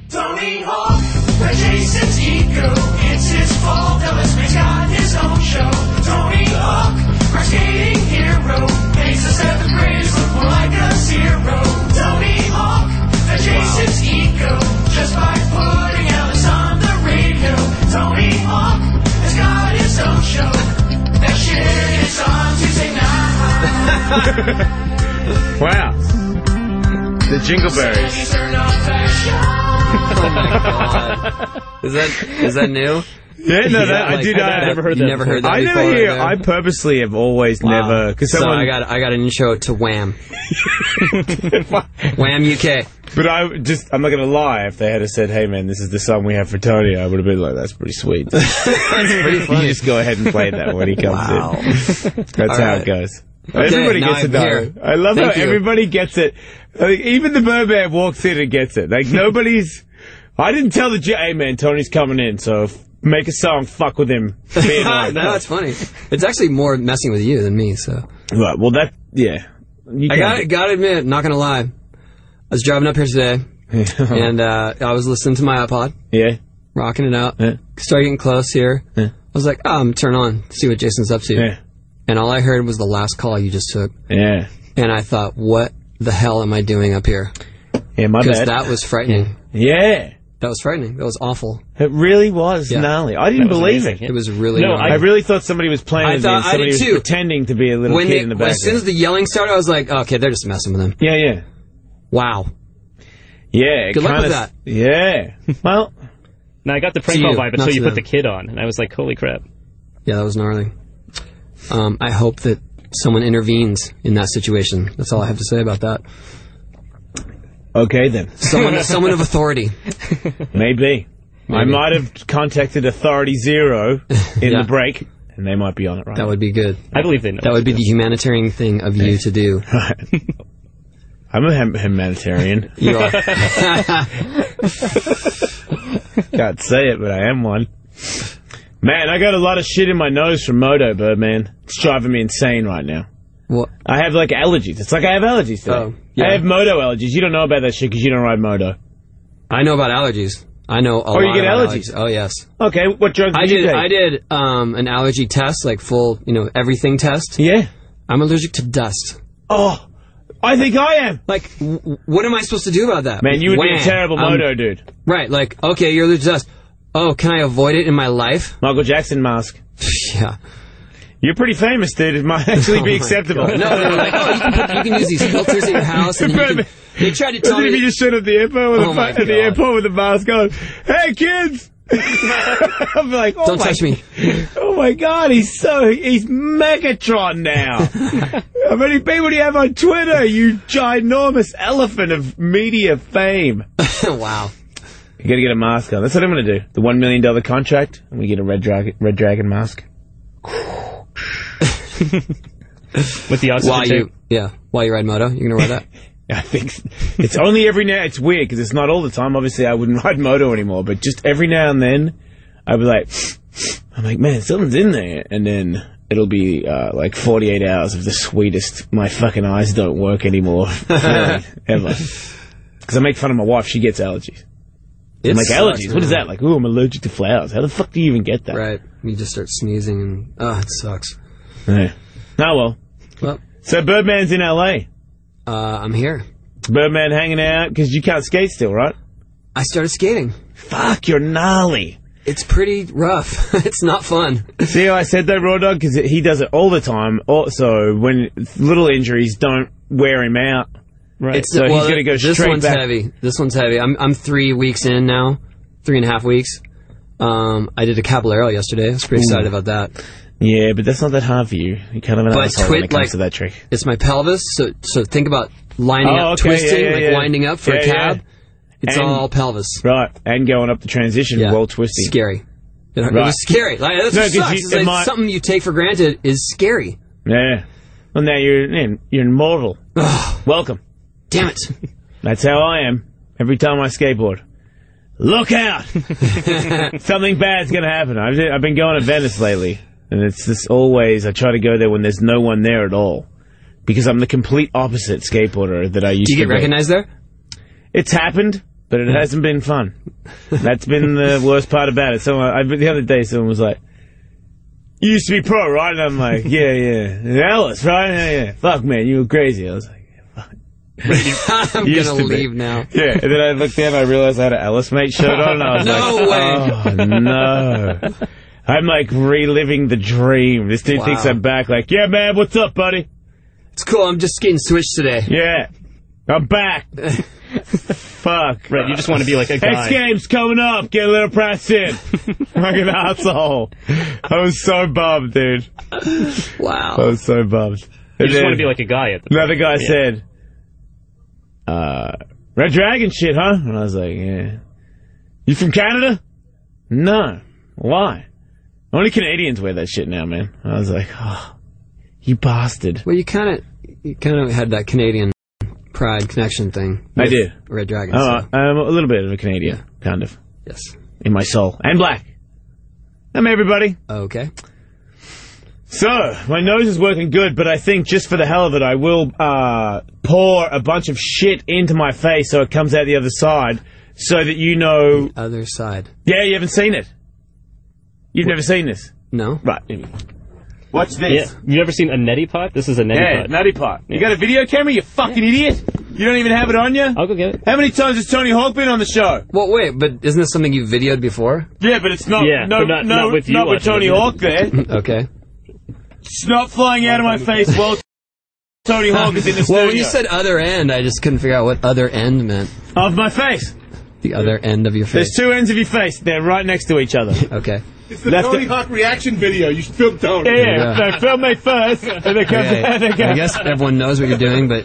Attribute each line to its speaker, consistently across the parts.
Speaker 1: Tony Hawk, Jason's ego. It's his fault. Ellis got his own show. Tony Hawk, our skating hero. Makes the seventh graders look more like a zero. Tony Hawk, Jason's ego. Just by putting Ellis on the radio. Tony Hawk has got his own show. That shit is on Tuesday night.
Speaker 2: Wow. The Jingleberries.
Speaker 3: Oh my god. Is that new?
Speaker 2: Yeah, no, I did.
Speaker 3: I never heard that. You never heard that before?
Speaker 2: never hear. I purposely have always never. Cause
Speaker 3: so I got an intro to Wham. Wham UK.
Speaker 2: But I'm not going to lie. If they had said, "Hey man, this is the song we have for Tony," I would have been like, "That's pretty sweet."
Speaker 3: That's pretty funny.
Speaker 2: You just go ahead and play that when he comes in. That's how it goes.
Speaker 3: Okay,
Speaker 2: everybody gets it though. I love how everybody gets it. Like, even the Birdman walks in and gets it. Like nobody's. I didn't tell the hey man, Tony's coming in, so make a song, fuck with him.
Speaker 3: No, that's funny. It's actually more messing with you than me. So.
Speaker 2: Right. Well, yeah.
Speaker 3: I gotta admit, not gonna lie. I was driving up here today, and I was listening to my iPod.
Speaker 2: Yeah.
Speaker 3: Rocking it out.
Speaker 2: Yeah.
Speaker 3: Started getting close here. Yeah. I was like, I'm gonna turn on, see what Jason's up to.
Speaker 2: Yeah.
Speaker 3: And all I heard was the last call you just took.
Speaker 2: Yeah.
Speaker 3: And I thought, what the hell am I doing up here?
Speaker 2: Yeah, my bad.
Speaker 3: Because that was frightening.
Speaker 2: Yeah.
Speaker 3: That was frightening. That was awful.
Speaker 2: It really was gnarly. I didn't believe it.
Speaker 3: It was really
Speaker 2: gnarly. I really thought somebody was playing with me and somebody was pretending to be a little kid in the background.
Speaker 3: As soon as the yelling started, I was like, okay, they're just messing with him.
Speaker 2: Yeah, yeah.
Speaker 3: Wow.
Speaker 2: Yeah.
Speaker 3: Good luck with that.
Speaker 2: Yeah. Well.
Speaker 4: No, I got the prank call vibe until you put the kid on, and I was like, holy crap.
Speaker 3: Yeah, that was gnarly. I hope that someone intervenes in that situation. That's all I have to say about that.
Speaker 2: Okay, then.
Speaker 3: Someone of authority.
Speaker 2: Maybe. I might have contacted Authority Zero in the break, and they might be on it right now.
Speaker 3: That would be good.
Speaker 4: I believe they know.
Speaker 3: That would be the humanitarian thing of you to do.
Speaker 2: Right. I'm a humanitarian.
Speaker 3: You are.
Speaker 2: Can't say it, but I am one. Man, I got a lot of shit in my nose from Moto, Birdman. It's driving me insane right now.
Speaker 3: What?
Speaker 2: I have, like, allergies. It's like I have allergies today.
Speaker 3: Oh, yeah.
Speaker 2: I have Moto allergies. You don't know about that shit because you don't ride Moto.
Speaker 3: I know about allergies. I know a lot
Speaker 2: you get
Speaker 3: about
Speaker 2: allergies?
Speaker 3: Oh, yes.
Speaker 2: Okay, what drugs did you take?
Speaker 3: I did an allergy test, like full, everything test.
Speaker 2: Yeah.
Speaker 3: I'm allergic to dust.
Speaker 2: Oh, I think I am.
Speaker 3: Like, what am I supposed to do about that?
Speaker 2: Man, you would be a terrible Moto dude.
Speaker 3: Right, like, okay, you're allergic to dust. Oh, can I avoid it in my life?
Speaker 2: Michael Jackson mask.
Speaker 3: Yeah.
Speaker 2: You're pretty famous, dude. It might actually be acceptable.
Speaker 3: No, they're like, you can use these filters in your house. And they tried to tell me.
Speaker 2: If you just showed up at the airport with a mask on. Hey, kids! I'm like,
Speaker 3: don't touch me.
Speaker 2: Oh my God, he's Megatron now. How many people do you have on Twitter? You ginormous elephant of media fame.
Speaker 3: Wow.
Speaker 2: You gotta get a mask on. That's what I'm gonna do. The $1 million contract. I'm gonna get a red dragon mask.
Speaker 4: With the oxygen
Speaker 3: while you ride Moto, you're gonna ride that.
Speaker 2: I think it's only every now. It's weird because it's not all the time. Obviously, I wouldn't ride Moto anymore, but just every now and then, I'd be like, man, something's in there, and then it'll be like 48 hours of the sweetest. My fucking eyes don't work anymore, really, ever. Because I make fun of my wife. She gets allergies. I'm like, allergies? What is that? Like, ooh, I'm allergic to flowers. How the fuck do you even get that?
Speaker 3: Right. You just start sneezing and, it sucks.
Speaker 2: Yeah. Oh, well. So Birdman's in L.A.
Speaker 3: I'm here.
Speaker 2: Birdman hanging out, because you can't skate still, right?
Speaker 3: I started skating.
Speaker 2: Fuck, you're gnarly.
Speaker 3: It's pretty rough. It's not fun.
Speaker 2: See how I said that, Raw Dog? Because he does it all the time. Also, when little injuries don't wear him out.
Speaker 3: Right.
Speaker 2: So he's going to go straight back.
Speaker 3: This one's heavy. This one's heavy. I'm 3 weeks in now. 3.5 weeks. I did a Caballero yesterday. I was pretty excited about that.
Speaker 2: Yeah, but that's not that hard for you. You're kind of an asshole when it comes to that trick.
Speaker 3: It's my pelvis, so think about lining up, twisting, winding up for a cab. Yeah. It's all pelvis.
Speaker 2: Right, and going up the transition while twisting.
Speaker 3: Scary. It was scary. Like, that's what sucks. It's like something you take for granted is scary.
Speaker 2: Yeah. Well, now you're immortal. Welcome.
Speaker 3: Damn it.
Speaker 2: That's how I am every time I skateboard. Look out! Something bad's going to happen. I've been going to Venice lately, and it's just always, I try to go there when there's no one there at all, because I'm the complete opposite skateboarder that I used to be.
Speaker 3: Do you get recognized there?
Speaker 2: It's happened. but it hasn't been fun. That's been the worst part about it. So the other day, someone was like, "You used to be pro, right?" And I'm like, "Yeah. Ellis, right? Yeah. Fuck, man, you were crazy." I was like,
Speaker 3: I'm gonna leave now.
Speaker 2: Yeah, and then I looked down and I realized I had an Alice Mate shirt on, and I was
Speaker 3: No way.
Speaker 2: "Oh, no." I'm like reliving the dream. This dude thinks I'm back, like, "Yeah, man, what's up, buddy?"
Speaker 3: It's cool, I'm just getting switched today.
Speaker 2: "Yeah, I'm back." Fuck.
Speaker 4: Right, you just want to be like a guy.
Speaker 2: X Games coming up. Get a little press in. Fucking asshole. I was so bummed, dude.
Speaker 3: Wow.
Speaker 2: I was so bummed.
Speaker 4: You just want to be like a guy at the
Speaker 2: Another guy said, Red Dragon shit, huh? And I was like, "Yeah." "You from Canada?" "No." "Why?" "Only Canadians wear that shit now, man." I was like, "Oh, you bastard."
Speaker 3: Well, you kind of had that Canadian pride connection thing.
Speaker 2: I did.
Speaker 3: Red Dragon.
Speaker 2: Oh,
Speaker 3: So.
Speaker 2: I'm a little bit of a Canadian, kind of,
Speaker 3: Yes.
Speaker 2: in my soul. And black. I'm everybody.
Speaker 3: Okay.
Speaker 2: So, my nose is working good, but I think just for the hell of it, I will pour a bunch of shit into my face so it comes out the other side, so that you know...
Speaker 3: Other side.
Speaker 2: Yeah, you haven't seen it. You've never seen this.
Speaker 3: No.
Speaker 2: Right. Watch this.
Speaker 4: Yeah. You ever seen a neti pot? This is a neti pot.
Speaker 2: Nutty Pot. You got a video camera, you fucking idiot? You don't even have it on you?
Speaker 4: I'll go get it.
Speaker 2: How many times has Tony Hawk been on the show?
Speaker 3: Well, wait, but isn't this something you videoed before?
Speaker 2: Yeah, but it's not.
Speaker 4: Yeah,
Speaker 2: no,
Speaker 4: but not with you
Speaker 2: not with
Speaker 4: watching
Speaker 2: Tony
Speaker 4: it.
Speaker 2: Hawk there.
Speaker 3: Okay.
Speaker 2: It's not flying out of my face while Tony Hawk is in the studio.
Speaker 3: Well, when you said other end, I just couldn't figure out what other end meant.
Speaker 2: Of my face.
Speaker 3: The other end of your face.
Speaker 2: There's two ends of your face. They're right next to each other.
Speaker 3: Okay.
Speaker 5: It's the Tony Hawk reaction video. You should film Tony.
Speaker 2: Yeah, so film me first, and then come
Speaker 3: Okay.
Speaker 2: down and go.
Speaker 3: I guess everyone knows what you're doing, but...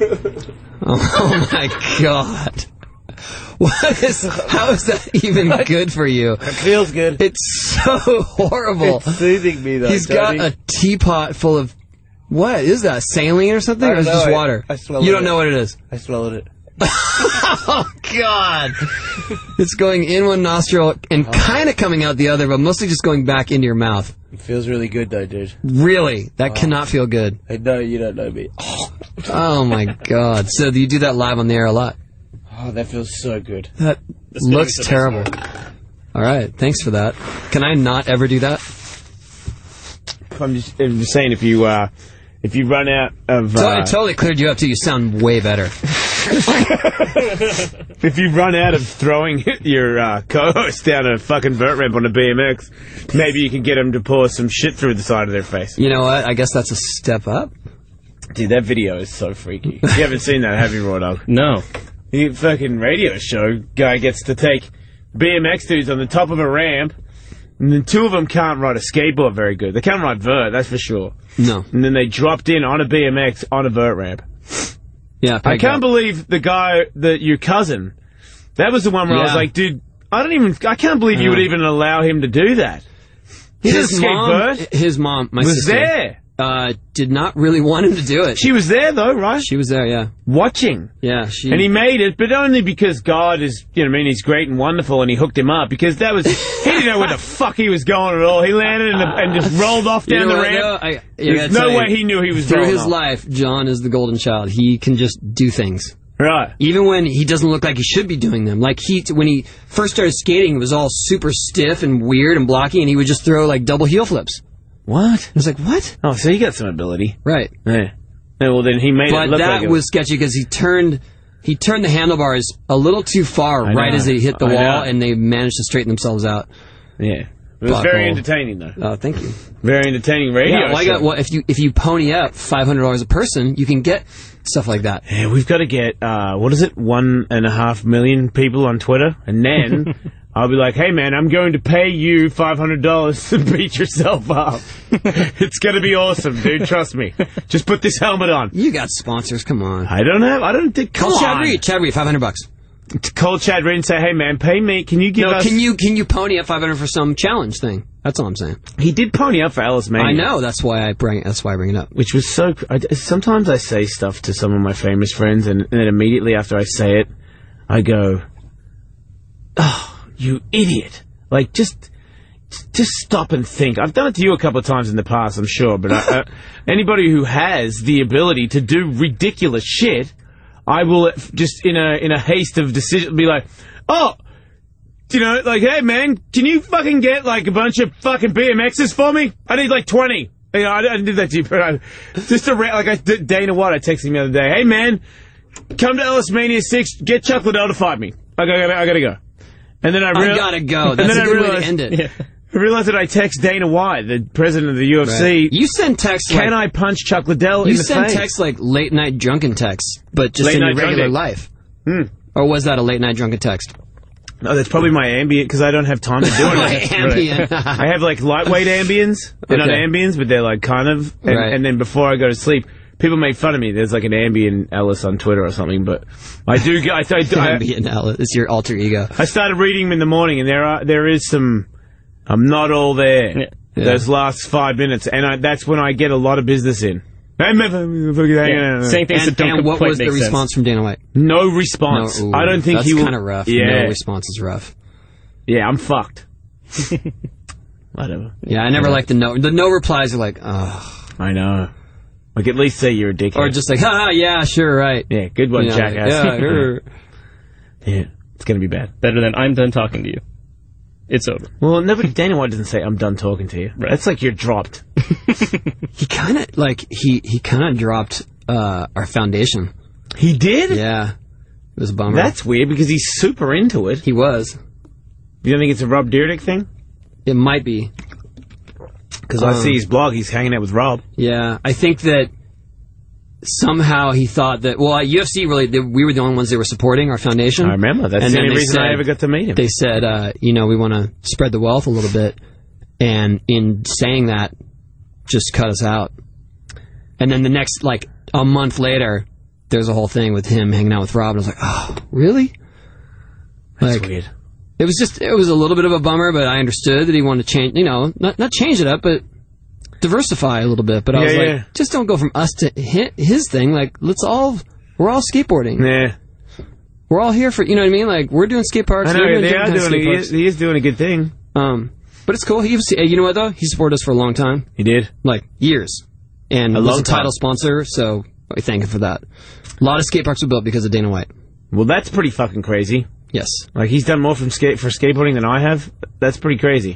Speaker 3: Oh my god. How is that even good for you?
Speaker 2: It feels good.
Speaker 3: It's so horrible.
Speaker 2: It's soothing me, though.
Speaker 3: He's got a teapot full of... What is that? Saline or something?
Speaker 2: I
Speaker 3: Or is it
Speaker 2: don't
Speaker 3: just
Speaker 2: know.
Speaker 3: water?
Speaker 2: I swallowed
Speaker 3: You don't
Speaker 2: it.
Speaker 3: know what it is.
Speaker 2: I swallowed it.
Speaker 3: Oh, God. It's going in one nostril and kind of coming out the other, but mostly just going back into your mouth.
Speaker 2: It feels really good, though, dude.
Speaker 3: Really? That cannot feel good.
Speaker 2: I know you don't know me.
Speaker 3: Oh, my God. So do you do that live on the air a lot?
Speaker 2: Oh, that feels so good.
Speaker 3: That looks terrible. All right. Thanks for that. Can I not ever do that?
Speaker 2: I'm just saying, if you run out of...
Speaker 3: It totally cleared you up, too. You sound way better.
Speaker 2: If you run out of throwing your co-host down a fucking vert ramp on a BMX, maybe you can get them to pour some shit through the side of their face.
Speaker 3: You know what? I guess that's a step up.
Speaker 2: Dude, that video is so freaky. You haven't seen that, have you, Raw Dog?
Speaker 4: No.
Speaker 2: The fucking radio show guy gets to take BMX dudes on the top of a ramp, and then two of them can't ride a skateboard very good. They can't ride vert, that's for sure.
Speaker 3: No.
Speaker 2: And then they dropped in on a BMX on a vert ramp.
Speaker 3: Yeah,
Speaker 2: I can't believe the guy, your cousin, that was the one where I was like, dude, I can't believe you would even allow him to do that. He doesn't skate vert.
Speaker 3: His mom, my
Speaker 2: Was
Speaker 3: sister,
Speaker 2: there.
Speaker 3: did not really want him to do it.
Speaker 2: She was there, though, right?
Speaker 3: She was there, yeah.
Speaker 2: Watching.
Speaker 3: Yeah,
Speaker 2: And he made it, but only because God is, he's great and wonderful and he hooked him up, because he didn't know where the fuck he was going at all. He landed and just rolled off down the ramp. There's no way he knew he was
Speaker 3: through
Speaker 2: rolling
Speaker 3: his
Speaker 2: off.
Speaker 3: life, John is the golden child. He can just do things.
Speaker 2: Right.
Speaker 3: Even when he doesn't look like he should be doing them. Like when he first started skating, it was all super stiff and weird and blocky, and he would just throw like double heel flips.
Speaker 2: What?
Speaker 3: I was like, what?
Speaker 2: Oh, so he got some ability.
Speaker 3: Right.
Speaker 2: Yeah. Well, then he made it
Speaker 3: But
Speaker 2: look like
Speaker 3: that
Speaker 2: it
Speaker 3: was sketchy because he turned the handlebars a little too far right as they hit the wall, and they managed to straighten themselves out.
Speaker 2: Yeah. It was very entertaining, though.
Speaker 3: Oh, thank you.
Speaker 2: Very entertaining radio show.
Speaker 3: If you pony up $500 a person, you can get stuff like that.
Speaker 2: Yeah, we've got to get, 1.5 million people on Twitter, and then I'll be like, hey, man, I'm going to pay you $500 to beat yourself up. It's going to be awesome, dude. Trust me. Just put this helmet on.
Speaker 3: You got sponsors. Come on.
Speaker 2: I don't think...
Speaker 3: Call Chad Reed. Chad Reed, $500.
Speaker 2: Call Chad Reed and say, hey, man, pay me. Can you give us...
Speaker 3: Can you pony up $500 for some challenge thing? That's all I'm saying.
Speaker 2: He did pony up for Alice Mania.
Speaker 3: I know. That's why I bring it up.
Speaker 2: Which was so... sometimes I say stuff to some of my famous friends, and then immediately after I say it, I go, oh, you idiot. Like, just stop and think. I've done it to you a couple of times in the past, I'm sure, but anybody who has the ability to do ridiculous shit, I will just in a haste of decision be like, oh, you know, like, hey man, can you fucking get like a bunch of fucking BMXs for me? I need like 20. You know, I didn't do that to you, but Dana White, I texted him the other day. Hey man, come to Ellis Mania 6. Get Chuck Liddell to fight me. I gotta go. And then I
Speaker 3: gotta go. That's a good way to end it.
Speaker 2: Yeah. I realized that I text Dana White, the president of the UFC.
Speaker 3: Right. You send texts
Speaker 2: Can I punch Chuck Liddell in the face? You
Speaker 3: send texts like late night drunken texts, but just in your regular life. Or was that a late night drunken text?
Speaker 2: No, that's probably my Ambien, because I don't have time to do it.
Speaker 3: My Ambien.
Speaker 2: I have like lightweight Ambiens. They're not Ambiens, but they're like kind of. And then before I go to sleep, people make fun of me. There's like an Ambien Ellis on Twitter or something, but I do get...
Speaker 3: Ambien Ellis. It's your alter ego.
Speaker 2: I started reading them in the morning, and there is some... I'm not all there. Yeah. Those last 5 minutes, and that's when I get a lot of business in.
Speaker 4: Saying things that don't
Speaker 3: and what was the response from Dana White?
Speaker 2: No response. I don't think he will...
Speaker 3: That's kind of rough.
Speaker 2: Yeah.
Speaker 3: No response is rough.
Speaker 2: Yeah, I'm fucked. Whatever.
Speaker 3: Yeah, I never like the no. The no replies are like, oh.
Speaker 2: I know. Like, at least say you're a dickhead.
Speaker 3: Or just like, yeah, sure, right.
Speaker 2: Yeah, good one, jackass. Yeah, it's gonna be bad.
Speaker 4: Better than I'm done talking to you. It's over.
Speaker 2: Well, Dana White doesn't say I'm done talking to you. Right. That's like you're dropped.
Speaker 3: He kind of he kind of dropped our foundation.
Speaker 2: He did?
Speaker 3: Yeah, it was a bummer.
Speaker 2: That's weird because he's super into it.
Speaker 3: He was.
Speaker 2: You don't think it's a Rob Dyrdek thing?
Speaker 3: It might be.
Speaker 2: Because I see his blog. He's hanging out with Rob.
Speaker 3: Yeah, I think that somehow he thought that, well, UFC we were the only ones they were supporting our foundation.
Speaker 2: I remember. That's the only reason I ever got to meet him.
Speaker 3: They said, we want to spread the wealth a little bit. And in saying that, just cut us out. And then the next, like, a month later, there's a whole thing with him hanging out with Rob. And I was like, oh, really?
Speaker 2: That's weird.
Speaker 3: It was a little bit of a bummer, but I understood that he wanted to change, not change it up, but diversify a little bit. But I was like, just don't go from us to his thing. Like, we're all skateboarding.
Speaker 2: Yeah.
Speaker 3: We're all here for, you know what I mean? Like, we're doing skate parks.
Speaker 2: I know, he is doing a good thing.
Speaker 3: But it's cool. You know what, though? He supported us for a long time.
Speaker 2: He did?
Speaker 3: Like, years. And was a title sponsor, so I thank him for that. A lot of skate parks were built because of Dana White.
Speaker 2: Well, that's pretty fucking crazy.
Speaker 3: Yes.
Speaker 2: Like, he's done more for skateboarding than I have. That's pretty crazy.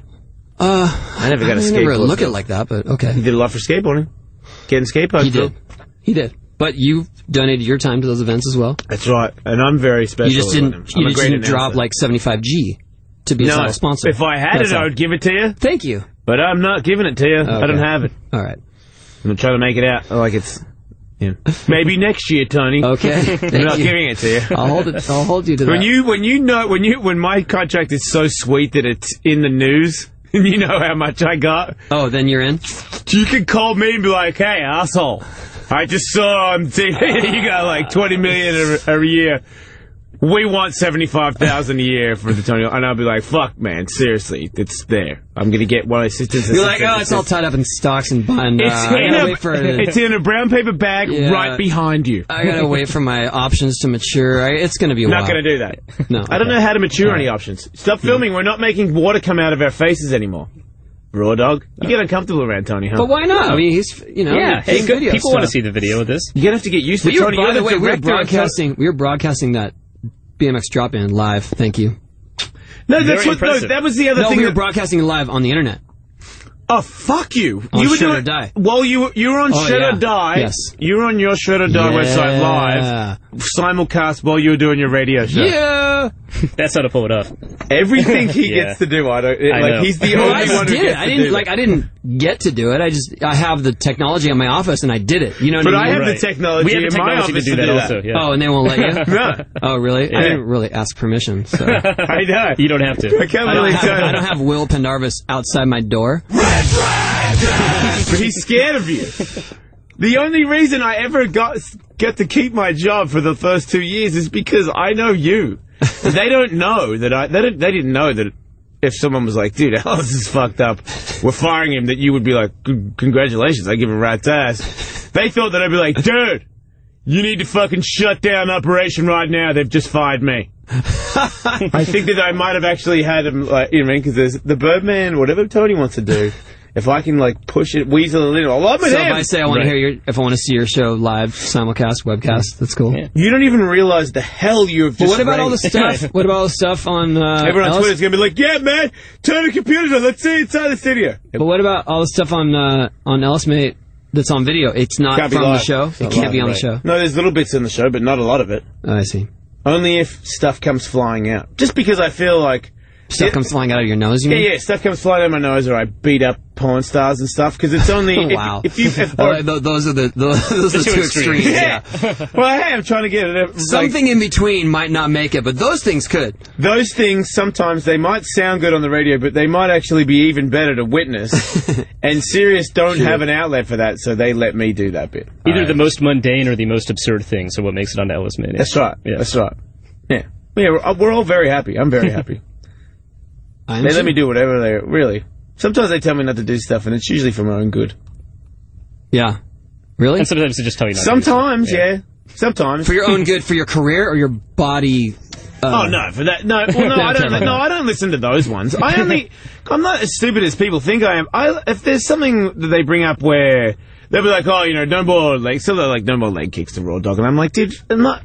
Speaker 2: I never got a skateboard.
Speaker 3: I never look at it like that, but okay.
Speaker 2: He did a lot for skateboarding. Getting skate parks.
Speaker 3: He did. But you donated your time to those events as well.
Speaker 2: That's right. And I'm very special.
Speaker 3: You just didn't drop like $75G to be a title sponsor.
Speaker 2: If I had I would give it to you.
Speaker 3: Thank you.
Speaker 2: But I'm not giving it to you. Okay. I don't have it.
Speaker 3: All right.
Speaker 2: I'm going to try to make it out like it's... Yeah. Maybe next year, Tony.
Speaker 3: Okay.
Speaker 2: I'm not giving it to you.
Speaker 3: I'll hold you to that.
Speaker 2: When my contract is so sweet that it's in the news, and you know how much I got.
Speaker 3: Oh, then you're in?
Speaker 2: You can call me and be like, hey, asshole, I just saw on TV you got like $20 million a year. We want $75,000 a year for the Tony, and I'll be like, "Fuck, man, seriously, it's there. I'm gonna get one assistant."
Speaker 3: You're like, "Oh, it's all tied up in stocks and bond."
Speaker 2: It's in a brown paper bag right behind you.
Speaker 3: I gotta wait for my options to mature. It's gonna be a while.
Speaker 2: Not gonna do that.
Speaker 3: No,
Speaker 2: I don't know how to mature any options. Stop filming. We're not making water come out of our faces anymore. Raw dog. You get uncomfortable around Tony, huh?
Speaker 3: But why not? I mean, he's
Speaker 4: hey, good. People want to see the video of this.
Speaker 2: You're gonna have to get used to it. Tony,
Speaker 3: by the way, we were broadcasting that BMX drop-in live. Thank you.
Speaker 2: No, that was the other thing.
Speaker 3: We were broadcasting live on the internet.
Speaker 2: Oh, fuck you.
Speaker 3: On Shred or Die.
Speaker 2: Well, you were on Shred or Die.
Speaker 3: Yes.
Speaker 2: You were on your Shred or Die website live. Simulcast while you were doing your radio show.
Speaker 3: Yeah.
Speaker 4: That's how to pull it off.
Speaker 2: Everything he gets to do, I know. He's the only one who gets to do it.
Speaker 3: I didn't get to do it. I have the technology in my office and I did it. You know what I mean?
Speaker 2: But I have the technology in my office to do that also.
Speaker 3: Yeah. Oh, and they won't let you?
Speaker 2: No.
Speaker 3: Oh, really?
Speaker 2: Yeah.
Speaker 3: I didn't really ask permission. So.
Speaker 2: I know.
Speaker 4: You don't have to.
Speaker 2: I can't really tell.
Speaker 3: I don't have Will Pendarvis outside my door.
Speaker 2: But he's scared of you. The only reason I ever got to keep my job for the first 2 years is because I know you. They don't know that they didn't know that if someone was like, dude, Ellis is fucked up, we're firing him, that you would be like, congratulations, I give a rat's ass. They thought that I'd be like, dude, you need to fucking shut down operation right now. They've just fired me. I think that I might have actually had him, like, you know what I mean? Because there's the Birdman, whatever Tony wants to do. if I can like push it, weasel it in, I'll love it.
Speaker 3: So if I say I want to hear if I want to see your show live, simulcast, webcast, that's cool.
Speaker 4: Yeah.
Speaker 2: You don't even realize the hell you've just
Speaker 3: But what about all the
Speaker 2: raised.
Speaker 3: stuff? What about all the stuff on
Speaker 2: Everyone on
Speaker 3: Ellis?
Speaker 2: Twitter's gonna be like, yeah, man, turn the computers on, let's see inside the studio.
Speaker 3: But what about all the stuff on Ellis Mate that's on video? It's not
Speaker 2: Can't be
Speaker 3: from the
Speaker 2: live.
Speaker 3: show.
Speaker 2: It's
Speaker 3: It
Speaker 2: not
Speaker 3: can't
Speaker 2: live,
Speaker 3: be on
Speaker 2: right.
Speaker 3: the show.
Speaker 2: No, there's little bits in the show, but not a lot of it.
Speaker 3: Oh, I see.
Speaker 2: Only if stuff comes flying out. Just because I feel like...
Speaker 3: Stuff comes flying out of your nose, you mean?
Speaker 2: Yeah, stuff comes flying out of my nose, or I beat up porn stars and stuff, because it's only...
Speaker 3: Wow.
Speaker 2: If
Speaker 3: those are the two extremes. Yeah.
Speaker 2: Well, hey, I'm trying to get it.
Speaker 3: Something in between might not make it, but those things could.
Speaker 2: Those things, sometimes, they might sound good on the radio, but they might actually be even better to witness. And Sirius don't have an outlet for that, so they let me do that bit.
Speaker 4: Either the most mundane or the most absurd thing, so what makes it onto Ellis Mania.
Speaker 2: That's right.
Speaker 4: Yeah.
Speaker 2: That's right. Yeah. Yeah, we're all very happy. I'm very happy. They let me do whatever they... Really. Sometimes they tell me not to do stuff, and it's usually for my own good.
Speaker 3: Yeah. Really?
Speaker 4: And sometimes they just tell you not
Speaker 2: Sometimes,
Speaker 4: to.
Speaker 2: yeah. Sometimes.
Speaker 3: For your own good, for your career or your body?
Speaker 2: Oh no, for that no. Well, no, I don't. No, I don't listen to those ones. I'm not as stupid as people think I am. If there's something that they bring up where they'll be like, oh, no more leg, so they're like, no more leg kicks to Raw Dog, and I'm like, dude,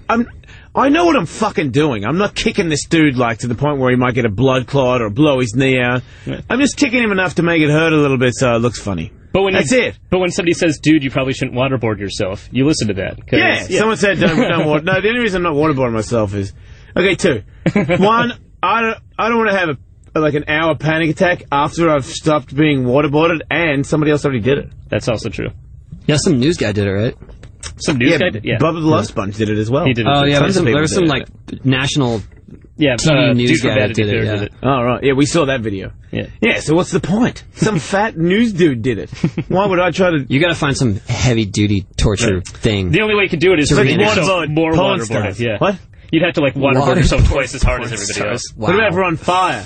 Speaker 2: I know what I'm fucking doing. I'm not kicking this dude like to the point where he might get a blood clot or blow his knee out. Right. I'm just kicking him enough to make it hurt a little bit so it looks funny.
Speaker 4: But
Speaker 2: That's it.
Speaker 4: But when somebody says, dude, you probably shouldn't waterboard yourself, you listen to that.
Speaker 2: Yeah, someone said don't water. No, the only reason I'm not waterboarding myself is... Okay, two. One, I don't want to have an hour panic attack after I've stopped being waterboarded, and somebody else already did it.
Speaker 4: That's also true.
Speaker 3: Yeah, some news guy did it, right?
Speaker 4: Some news guy did, yeah.
Speaker 2: Bubba the Love Sponge did it as well.
Speaker 4: He did it.
Speaker 3: Oh, yeah,
Speaker 2: Tons of
Speaker 3: there
Speaker 2: people
Speaker 3: was some,
Speaker 2: did
Speaker 3: like, national
Speaker 4: TV
Speaker 3: news guy that did it, yeah.
Speaker 2: Oh, right. Yeah, we saw that video.
Speaker 4: Yeah.
Speaker 2: Yeah, so what's the point? Some fat news dude did it. Why would I try to...
Speaker 3: You gotta find some heavy-duty torture thing.
Speaker 4: The only way you can do it is to
Speaker 2: like
Speaker 4: make yourself
Speaker 2: waterboard
Speaker 4: more
Speaker 2: porn
Speaker 4: waterboarded.
Speaker 2: stars.
Speaker 4: Yeah.
Speaker 2: What?
Speaker 4: You'd have to, like, waterboard yourself twice as hard as everybody else.
Speaker 3: Wow.
Speaker 2: What about if we're on fire?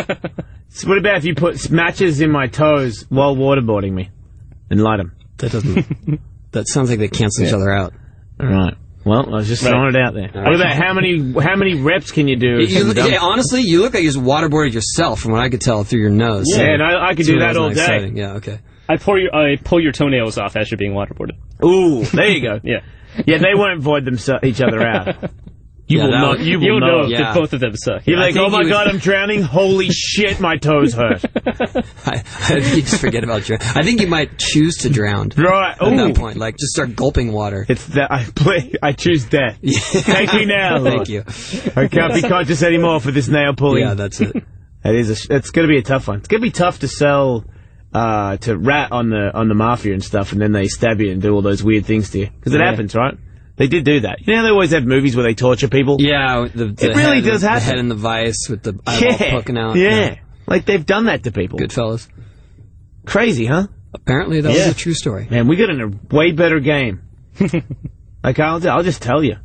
Speaker 2: So what about if you put matches in my toes while waterboarding me and light them?
Speaker 3: That doesn't... That sounds like they cancel each other out.
Speaker 2: All right. Well, I was just throwing it out there. What about how many reps can you do?
Speaker 3: Honestly, you look like you just waterboarded yourself, from what I could tell through your nose.
Speaker 2: Yeah, and I could do that all day.
Speaker 3: Exciting. Yeah, okay.
Speaker 4: I pull your toenails off as you're being waterboarded.
Speaker 2: Ooh, there you go.
Speaker 4: Yeah.
Speaker 2: Yeah, they won't void each other out. You will not. You will
Speaker 4: know
Speaker 2: know.
Speaker 4: that both of them suck.
Speaker 2: You're like, oh my god, I'm drowning. Holy shit, my toes hurt.
Speaker 3: I think you just forget about drowning. I think you might choose to drown.
Speaker 2: Right.
Speaker 3: At that point, like just start gulping water.
Speaker 2: It's that I choose death. Take me now.
Speaker 3: Thank you.
Speaker 2: I can't be conscious anymore for this nail pulling.
Speaker 3: Yeah, that's it.
Speaker 2: It's going to be a tough one. It's going to be tough to sell to rat on the mafia and stuff, and then they stab you and do all those weird things to you because it happens, right? They did do that. You know, they always have movies where they torture people.
Speaker 3: Yeah,
Speaker 2: it really does happen.
Speaker 3: The head in the vice with the eyeball poking out.
Speaker 2: Yeah, like they've done that to people.
Speaker 3: Goodfellas.
Speaker 2: Crazy, huh?
Speaker 3: Apparently, that was a true story.
Speaker 2: Man, we got in a way better game. Like I'll just tell you.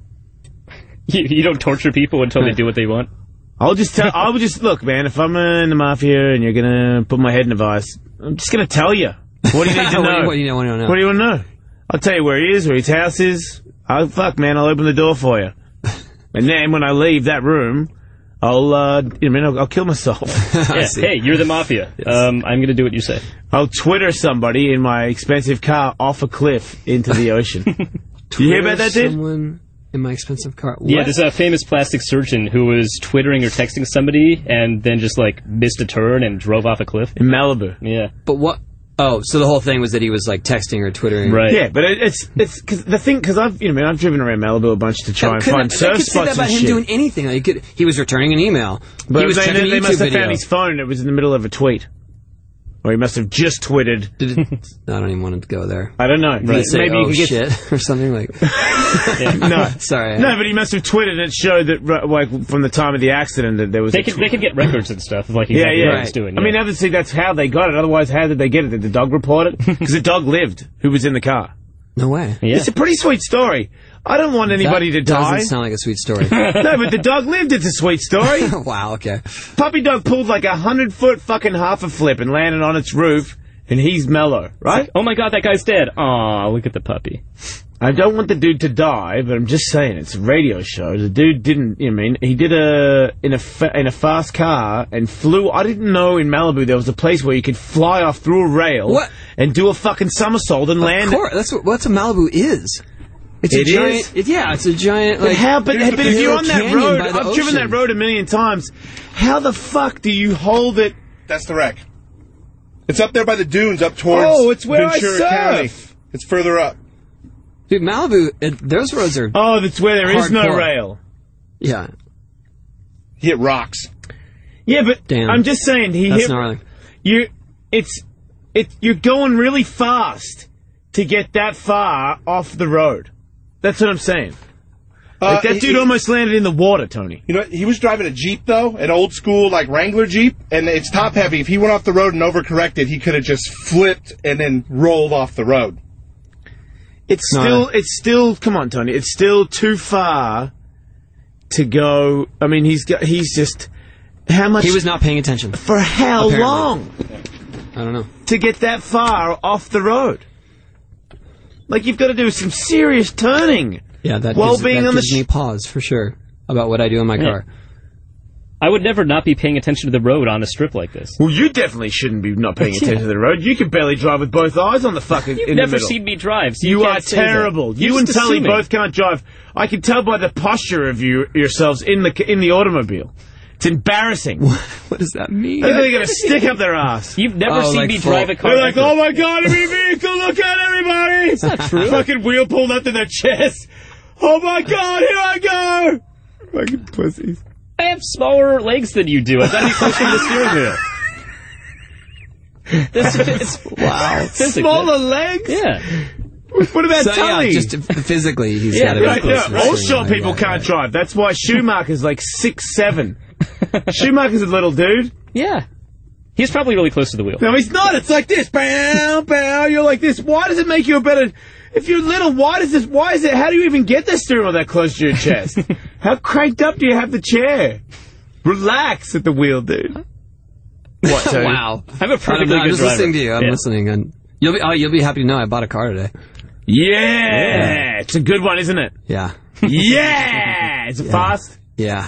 Speaker 4: You don't torture people until they do what they want.
Speaker 2: I would just look, man. If I'm in the mafia and you're gonna put my head in a vice, I'm just gonna tell you. What do you need to know?
Speaker 3: What do you want to know?
Speaker 2: What do you want to know? I'll tell you where he is, where his house is. Oh, fuck, man, I'll open the door for you. And then when I leave that room, I'll kill myself.
Speaker 4: Hey, you're the mafia. Yes. I'm going to do what you say.
Speaker 2: I'll Twitter somebody in my expensive car off a cliff into the ocean. You hear about that, dude?
Speaker 3: Someone in my expensive car? What?
Speaker 4: Yeah, there's a famous plastic surgeon who was twittering or texting somebody and then just, like, missed a turn and drove off a cliff.
Speaker 2: In Malibu.
Speaker 4: Yeah.
Speaker 3: But what... Oh, so the whole thing was that he was like texting or twittering,
Speaker 4: right?
Speaker 2: Yeah, but it's because I've driven around Malibu a bunch to try and find surf spots and shit. I could say that about him
Speaker 3: doing anything. Like he was returning an email.
Speaker 2: But
Speaker 3: he was checking
Speaker 2: they
Speaker 3: a YouTube
Speaker 2: must have
Speaker 3: video.
Speaker 2: found his phone and it was in the middle of a tweet. Or he must have just tweeted.
Speaker 3: I don't even want to go there.
Speaker 2: I don't know.
Speaker 3: Right. Say,
Speaker 2: maybe you could get
Speaker 3: shit or something like.
Speaker 2: No,
Speaker 3: sorry.
Speaker 2: No, but he must have tweeted and it showed that like from the time of the accident that there was.
Speaker 4: They could get records and stuff of like
Speaker 2: exactly what
Speaker 4: he was doing.
Speaker 2: I mean, obviously that's how they got it. Otherwise, how did they get it? Did the dog report it? Because the dog lived. Who was in the car?
Speaker 3: No way.
Speaker 4: Yeah.
Speaker 2: It's a pretty sweet story. I don't want anybody to die.
Speaker 3: Doesn't sound like a sweet story.
Speaker 2: No, but the dog lived. It's a sweet story.
Speaker 3: Wow. Okay.
Speaker 2: Puppy dog pulled like 100-foot fucking half a flip and landed on its roof and he's mellow, right?
Speaker 4: Oh my god, that guy's dead. Aw, look at the puppy.
Speaker 2: I don't want the dude to die, but I'm just saying it's a radio show. The dude didn't. I mean, he did in a fast car and flew. I didn't know in Malibu there was a place where you could fly off through a rail and do a fucking somersault and land.
Speaker 3: Of course, that's what Malibu is. It's a giant. It's a giant. Like,
Speaker 2: but if you're on that road, I've driven that road a million times. How the fuck do you hold it?
Speaker 5: That's the wreck. It's up there by the dunes, up towards.
Speaker 2: Oh, it's where
Speaker 5: Ventura
Speaker 2: I surf.
Speaker 5: County. It's further up.
Speaker 3: Dude, Malibu, those roads are.
Speaker 2: Oh, that's where there is no
Speaker 3: hardcore.
Speaker 2: rail.
Speaker 3: Yeah.
Speaker 5: He hit rocks.
Speaker 2: Yeah, but
Speaker 3: Damn.
Speaker 2: I'm just saying
Speaker 3: That's gnarly.
Speaker 2: You're going really fast to get that far off the road. That's what I'm saying. Like that dude almost landed in the water, Tony.
Speaker 5: You know, he was driving a Jeep, though, an old school, like, Wrangler Jeep, and it's top heavy. If he went off the road and overcorrected, he could have just flipped and then rolled off the road.
Speaker 2: It's still, come on, Tony, it's still too far to go. I mean, how much?
Speaker 3: He was not paying attention.
Speaker 2: For how
Speaker 3: Apparently.
Speaker 2: long?
Speaker 3: I don't know.
Speaker 2: To get that far off the road. Like, you've got to do some serious turning.
Speaker 3: Yeah, that
Speaker 2: While
Speaker 3: gives,
Speaker 2: being
Speaker 3: that
Speaker 2: on the
Speaker 3: gives me pause, for sure, about what I do in my car.
Speaker 4: I would never not be paying attention to the road on a strip like this.
Speaker 2: Well, you definitely shouldn't be not paying attention to the road. You can barely drive with both eyes on the fucking
Speaker 4: You've
Speaker 2: in the
Speaker 4: never
Speaker 2: middle.
Speaker 4: seen me drive, so
Speaker 2: You
Speaker 4: can't
Speaker 2: are
Speaker 4: say that.
Speaker 2: terrible. You
Speaker 4: You're
Speaker 2: and
Speaker 4: just
Speaker 2: Tully
Speaker 4: assuming.
Speaker 2: both can't drive. I can tell by the posture of yourselves in the automobile. It's embarrassing.
Speaker 3: What does that mean?
Speaker 2: They're going to stick up their ass.
Speaker 4: You've never seen
Speaker 3: like
Speaker 4: me
Speaker 3: full-
Speaker 4: drive a car.
Speaker 2: They're like,
Speaker 4: this.
Speaker 2: oh my god, a new vehicle, look at everybody! It's not true. Fucking wheel pulled up to their chest. Oh my god, here I go! Fucking pussies.
Speaker 4: I have smaller legs than you do. I've got to be closer to the steering wheel.
Speaker 3: Wow.
Speaker 2: Smaller legs?
Speaker 4: Yeah.
Speaker 2: What about
Speaker 3: So,
Speaker 2: Tully?
Speaker 3: yeah, just physically, he's
Speaker 4: Yeah,
Speaker 3: got to
Speaker 2: Right,
Speaker 3: be
Speaker 2: yeah,
Speaker 3: close to the
Speaker 2: all
Speaker 3: steering
Speaker 2: short
Speaker 3: wheel.
Speaker 2: people
Speaker 3: Yeah,
Speaker 2: can't
Speaker 3: yeah.
Speaker 2: drive. That's why Schumacher's like 6'7". Schumacher's a little dude.
Speaker 4: Yeah. He's probably really close to the wheel.
Speaker 2: No, he's not. It's like this. Bow, bow. You're like this. Why does it make you a better... If you're little, why is it... How do you even get the steering wheel that close to your chest? How cranked up do you have the chair? Relax at the wheel, dude. What, Tony?
Speaker 3: Wow.
Speaker 4: I'm a perfectly
Speaker 3: I'm
Speaker 4: good
Speaker 3: just
Speaker 4: driver.
Speaker 3: listening to you. I'm
Speaker 4: Yeah.
Speaker 3: listening. And you'll be happy to know I bought a car today.
Speaker 2: Yeah. It's a good one, isn't it?
Speaker 3: Yeah.
Speaker 2: Yeah. Is it fast?
Speaker 3: Yeah.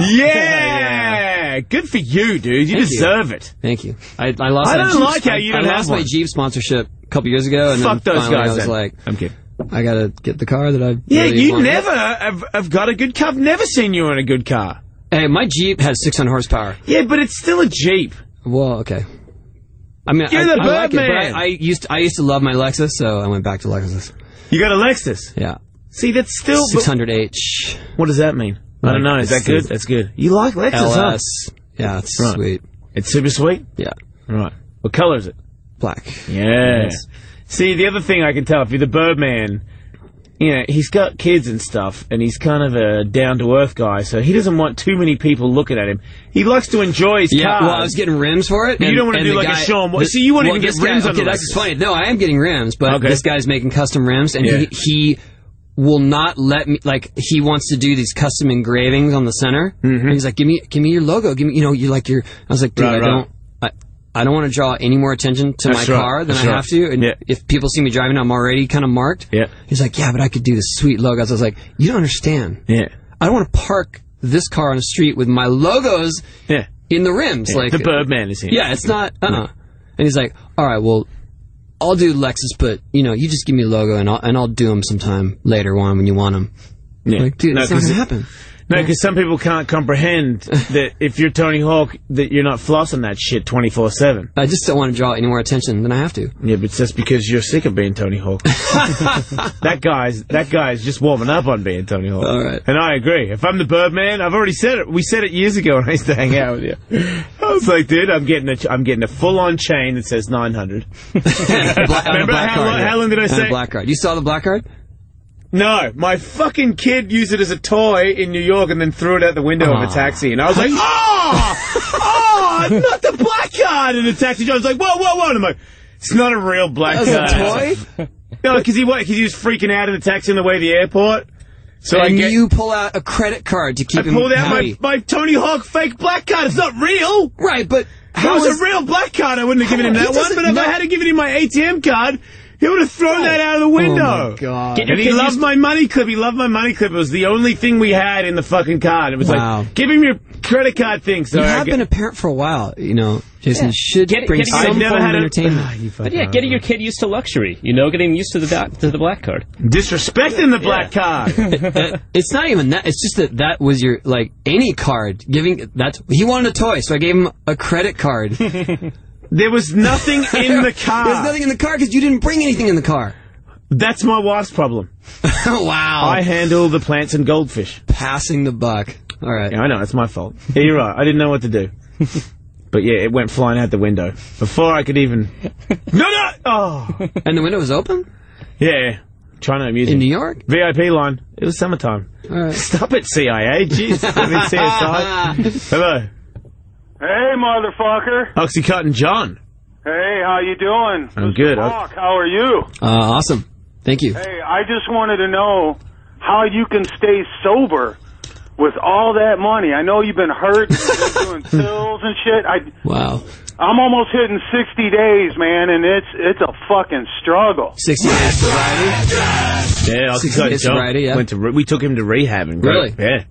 Speaker 2: Yeah. Good for you, dude. You
Speaker 3: Thank
Speaker 2: deserve it.
Speaker 3: Thank you. I lost.
Speaker 2: I
Speaker 3: that
Speaker 2: don't
Speaker 3: Jeep
Speaker 2: like how you don't
Speaker 3: I
Speaker 2: have
Speaker 3: lost
Speaker 2: one.
Speaker 3: my Jeep sponsorship a couple years ago, and
Speaker 2: Fuck
Speaker 3: then
Speaker 2: those
Speaker 3: finally
Speaker 2: guys,
Speaker 3: I was
Speaker 2: then.
Speaker 3: like,
Speaker 2: I'm kidding.
Speaker 3: I gotta get the car that I.
Speaker 2: Yeah,
Speaker 3: really
Speaker 2: you
Speaker 3: wanted.
Speaker 2: never have got a good car. I've never seen you in a good car.
Speaker 3: Hey, my Jeep has 600 horsepower.
Speaker 2: Yeah, but it's still a Jeep.
Speaker 3: Well, okay. I mean,
Speaker 2: You're the
Speaker 3: I like it,
Speaker 2: Birdman.
Speaker 3: but I used to love my Lexus, so I went back to Lexus.
Speaker 2: You got a Lexus.
Speaker 3: Yeah,
Speaker 2: See, that's still...
Speaker 3: 600H
Speaker 2: What does that mean? I don't know. Is that good? That's good. You like Lexus, huh?
Speaker 3: LS. Yeah, it's
Speaker 2: Right.
Speaker 3: sweet.
Speaker 2: It's super sweet?
Speaker 3: Yeah,
Speaker 2: Right. What color is it?
Speaker 3: black.
Speaker 2: Yeah.
Speaker 3: Yes.
Speaker 2: See, the other thing I can tell, if you're the Birdman, you know, he's got kids and stuff, and he's kind of a down-to-earth guy, so he doesn't want too many people looking at him. He likes to enjoy his
Speaker 3: Yeah,
Speaker 2: cars.
Speaker 3: well, I was getting rims for it.
Speaker 2: But you don't wanna
Speaker 3: and
Speaker 2: do
Speaker 3: the
Speaker 2: like a
Speaker 3: guy-
Speaker 2: Sean Wa- See, you wouldn't even
Speaker 3: this
Speaker 2: get rims
Speaker 3: guy,
Speaker 2: on the
Speaker 3: okay, that's
Speaker 2: Lexus.
Speaker 3: funny. No, I am getting rims, but
Speaker 2: Okay.
Speaker 3: this guy's making custom rims, and
Speaker 2: Yeah.
Speaker 3: he will not let me. Like, he wants to do these custom engravings on the center. And he's like, "Give me your logo. Give me, you like your." I was like, "Dude,
Speaker 2: Right, right.
Speaker 3: I don't want to draw any more attention to
Speaker 2: That's
Speaker 3: my
Speaker 2: right,
Speaker 3: car than
Speaker 2: that's
Speaker 3: I
Speaker 2: right.
Speaker 3: have to. And
Speaker 2: Yeah.
Speaker 3: if people see me driving, I'm already kind of marked."
Speaker 2: Yeah.
Speaker 3: He's like, "Yeah, but I could do this sweet logos." I was like, "You don't understand.
Speaker 2: Yeah.
Speaker 3: I don't want to park this car on the street with my logos
Speaker 2: Yeah.
Speaker 3: in the rims." Like,
Speaker 2: the Birdman is here.
Speaker 3: yeah, it's not. And he's like, "All right, well, I'll do Lexus, but you just give me a logo, and I'll do them sometime later on when you want them."
Speaker 2: Yeah.
Speaker 3: Like, dude, that's not gonna happen.
Speaker 2: No, because some people can't comprehend that if you're Tony Hawk, that you're not flossing that shit 24/7.
Speaker 3: I just don't want to draw any more attention than I have to.
Speaker 2: Yeah, but that's because you're sick of being Tony Hawk. that guy's just warming up on being Tony Hawk.
Speaker 3: All right.
Speaker 2: And I agree. If I'm the Birdman, I've already said it. We said it years ago when I used to hang out with you. I was like, dude, I'm getting a full-on chain that says 900. Remember how long did I
Speaker 3: And
Speaker 2: say?
Speaker 3: a black card. You saw the black card?
Speaker 2: No, my fucking kid used it as a toy in New York and then threw it out the window of a taxi. And I was like, not the black card in the taxi. I was like, whoa. And I'm like, it's not a real black card.
Speaker 3: a toy?
Speaker 2: No, because he was freaking out in the taxi on the way to the airport. So
Speaker 3: And you pull out a credit card to keep
Speaker 2: I
Speaker 3: him
Speaker 2: pulled out
Speaker 3: happy.
Speaker 2: my Tony Hawk fake black card. It's not real.
Speaker 3: Right, but
Speaker 2: it was a real black card. I wouldn't have given him that one. But if I had given him my ATM card, he would have thrown that out of the window.
Speaker 3: Oh my God.
Speaker 2: And he loved my money clip. He loved my money clip. It was the only thing we had in the fucking card. It was like, give him your credit card thing. So
Speaker 3: you have been a parent for a while, you know. Jason should bring some form of entertainment.
Speaker 4: But yeah, getting your kid used to luxury. You know, getting used to the black card.
Speaker 2: Disrespecting the black card.
Speaker 3: It's not even that. It's just that was your, like, any card. He wanted a toy, so I gave him a credit card.
Speaker 2: There was nothing in the car.
Speaker 3: There's nothing in the car because you didn't bring anything in the car.
Speaker 2: That's my wife's problem.
Speaker 3: Wow.
Speaker 2: I handle the plants and goldfish.
Speaker 3: Passing the buck. All right.
Speaker 2: Yeah, I know, it's my fault. Yeah, you're right. I didn't know what to do. But yeah, it went flying out the window. Before I could even... No! Oh!
Speaker 3: And the window was open?
Speaker 2: Yeah. Trying to amuse
Speaker 3: In New York?
Speaker 2: VIP line. It was summertime.
Speaker 3: All right.
Speaker 2: Stop it, CIA. Jeez. Let me see CSI. Hello.
Speaker 6: Hey, motherfucker.
Speaker 2: Oxycontin John.
Speaker 6: Hey, how you doing?
Speaker 2: I'm good.
Speaker 6: Hawk, how are you?
Speaker 3: Awesome. Thank you.
Speaker 6: Hey, I just wanted to know how you can stay sober with all that money. I know you've been hurt, you've been doing pills and shit.
Speaker 3: Wow.
Speaker 6: I'm almost hitting 60 days, man, and it's a fucking struggle.
Speaker 3: 60 days sobriety?
Speaker 2: Yeah,
Speaker 3: 60 days sobriety, yeah.
Speaker 2: We took him to rehab. And
Speaker 3: really?
Speaker 2: Yeah.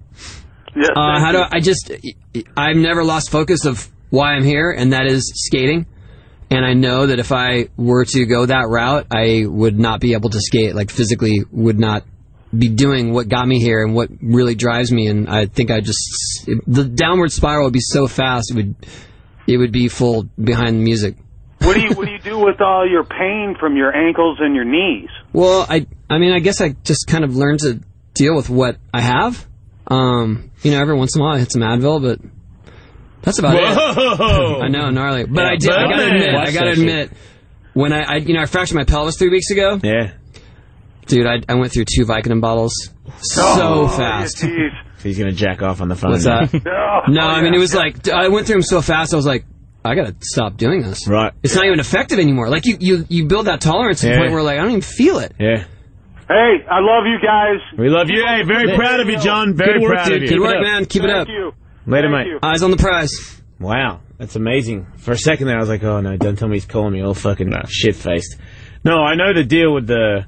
Speaker 3: I've never lost focus of why I'm here, and that is skating. And I know that if I were to go that route, I would not be able to skate, like physically would not be doing what got me here and what really drives me. And I think the downward spiral would be so fast, it would be full behind the music.
Speaker 6: What do you do with all your pain from your ankles and your knees?
Speaker 3: Well, I guess I just kind of learned to deal with what I have. Every once in a while I hit some Advil, but that's about it. I know, gnarly. But I gotta admit, when I fractured my pelvis 3 weeks ago.
Speaker 2: Yeah.
Speaker 3: Dude, I went through 2 Vicodin bottles so fast.
Speaker 2: So he's gonna jack off on the phone.
Speaker 3: What's that? It was like, I went through them so fast, I was like, I gotta stop doing this.
Speaker 2: Right.
Speaker 3: It's not even effective anymore. Like, you build that tolerance to the point where, like, I don't even feel it.
Speaker 2: Yeah.
Speaker 6: Hey, I love you guys.
Speaker 2: We love you. Hey, very proud of you, John. Very proud of you.
Speaker 3: Good work, man. Keep it up.
Speaker 6: Thank you.
Speaker 2: Later, mate.
Speaker 3: Eyes on the prize.
Speaker 2: Wow, that's amazing. For a second there, I was like, oh no, don't tell me he's calling me all fucking shit-faced. No, I know the deal with the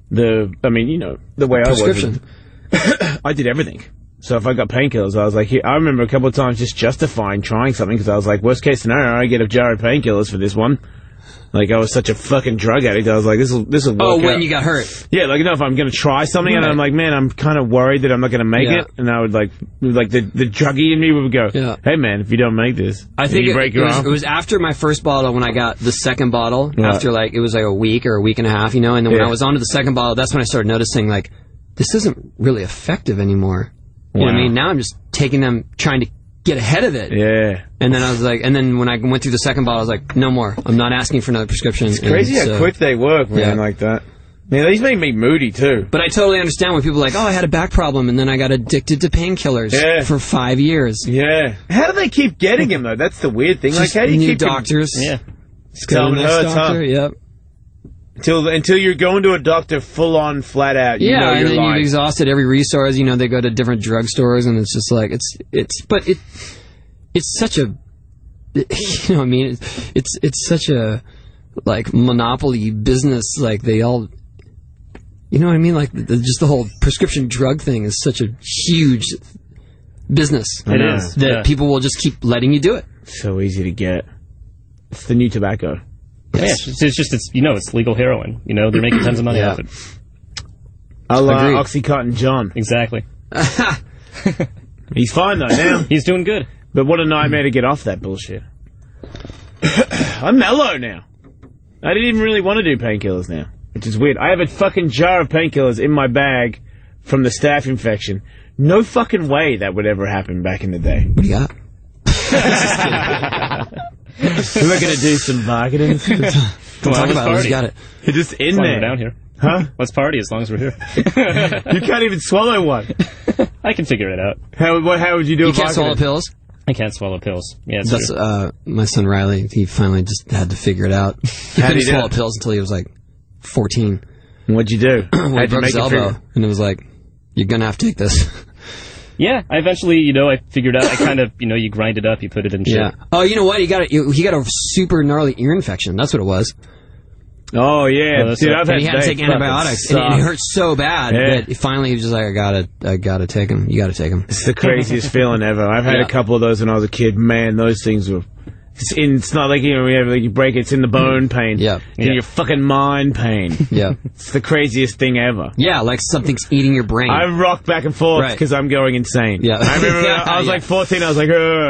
Speaker 2: way
Speaker 3: prescription.
Speaker 2: I was. I did everything. So if I got painkillers, I was like, I remember a couple of times just justifying trying something because I was like, worst case scenario, I get a jar of painkillers for this one. Like, I was such a fucking drug addict. I was like, this'll work
Speaker 3: Oh, when
Speaker 2: out.
Speaker 3: you got hurt.
Speaker 2: Yeah, like, if I'm going to try something, and I'm like, man, I'm kind of worried that I'm not going to make it. And I would, the druggie in me would go, hey, man, if you don't make this,
Speaker 3: I think
Speaker 2: you break your arm.
Speaker 3: It was after my first bottle when I got the second bottle, after, it was a week or a week and a half, and then when I was on to the second bottle, that's when I started noticing, this isn't really effective anymore. You know what I mean? Now I'm just taking them, trying to get ahead of it.
Speaker 2: Yeah.
Speaker 3: And then I was like, when I went through the second bottle, I was like, no more. I'm not asking for another prescription.
Speaker 2: It's crazy how quick they work, man, like that. Man, these make me moody, too.
Speaker 3: But I totally understand when people are like, I had a back problem, and then I got addicted to painkillers for 5 years.
Speaker 2: Yeah. How do they keep getting them, though? That's the weird thing.
Speaker 3: Just
Speaker 2: how do you keep
Speaker 3: doctors.
Speaker 2: Yeah. Still hurts,
Speaker 3: doctor, Yep.
Speaker 2: Until you're going to a doctor full on, flat out. You know
Speaker 3: and then
Speaker 2: lying.
Speaker 3: you've exhausted every resource. They go to different drugstores, and it's just like it's such a, it's such a monopoly business. Like they all, Like just the whole prescription drug thing is such a huge business.
Speaker 4: It is
Speaker 3: that people will just keep letting you do it.
Speaker 2: So easy to get. It's the new tobacco.
Speaker 4: Yes. Yeah, it's legal heroin. They're making tons of money off it.
Speaker 2: I'll Oxycontin John.
Speaker 4: Exactly.
Speaker 2: He's fine though now.
Speaker 4: He's doing good.
Speaker 2: But what a nightmare to get off that bullshit. I'm mellow now. I didn't even really want to do painkillers now, which is weird. I have a fucking jar of painkillers in my bag from the staph infection. No fucking way that would ever happen back in the day.
Speaker 3: What do you got?
Speaker 2: We're going to do some bargaining.
Speaker 3: Don't talk about it. You got it.
Speaker 2: It's just in there.
Speaker 4: We're down here.
Speaker 2: Huh?
Speaker 4: Let's party as long as we're here.
Speaker 2: You can't even swallow one.
Speaker 4: I can figure it out.
Speaker 2: How would you do it?
Speaker 3: You can't swallow pills?
Speaker 4: I can't swallow pills. Yeah,
Speaker 3: that's my son Riley. He finally just had to figure it out. He couldn't swallow pills until he was 14.
Speaker 2: What'd you do?
Speaker 3: He broke his elbow, and it was like, you're gonna have to take this.
Speaker 4: Yeah, I eventually, I figured out. I kind of, you grind it up, you put it in shit.
Speaker 3: Yeah. Oh, you know what? He got a super gnarly ear infection. That's what it was.
Speaker 2: Oh yeah,
Speaker 4: that's
Speaker 2: dude,
Speaker 4: right.
Speaker 2: I've had
Speaker 3: And he had to take antibiotics, and it hurt so bad that finally he was just like, I gotta take him. You gotta take him.
Speaker 2: It's the craziest feeling ever. I've had a couple of those when I was a kid. Man, those things were. It's not like you break it. It's in the bone pain.
Speaker 3: Yeah.
Speaker 2: In your fucking mind pain.
Speaker 3: Yeah.
Speaker 2: It's the craziest thing ever.
Speaker 3: Yeah, like something's eating your brain.
Speaker 2: I rock back and forth
Speaker 3: Right.
Speaker 2: because I'm going insane.
Speaker 3: Yeah.
Speaker 2: I remember
Speaker 3: Yeah,
Speaker 2: I was
Speaker 3: yeah.
Speaker 2: like 14. I was like,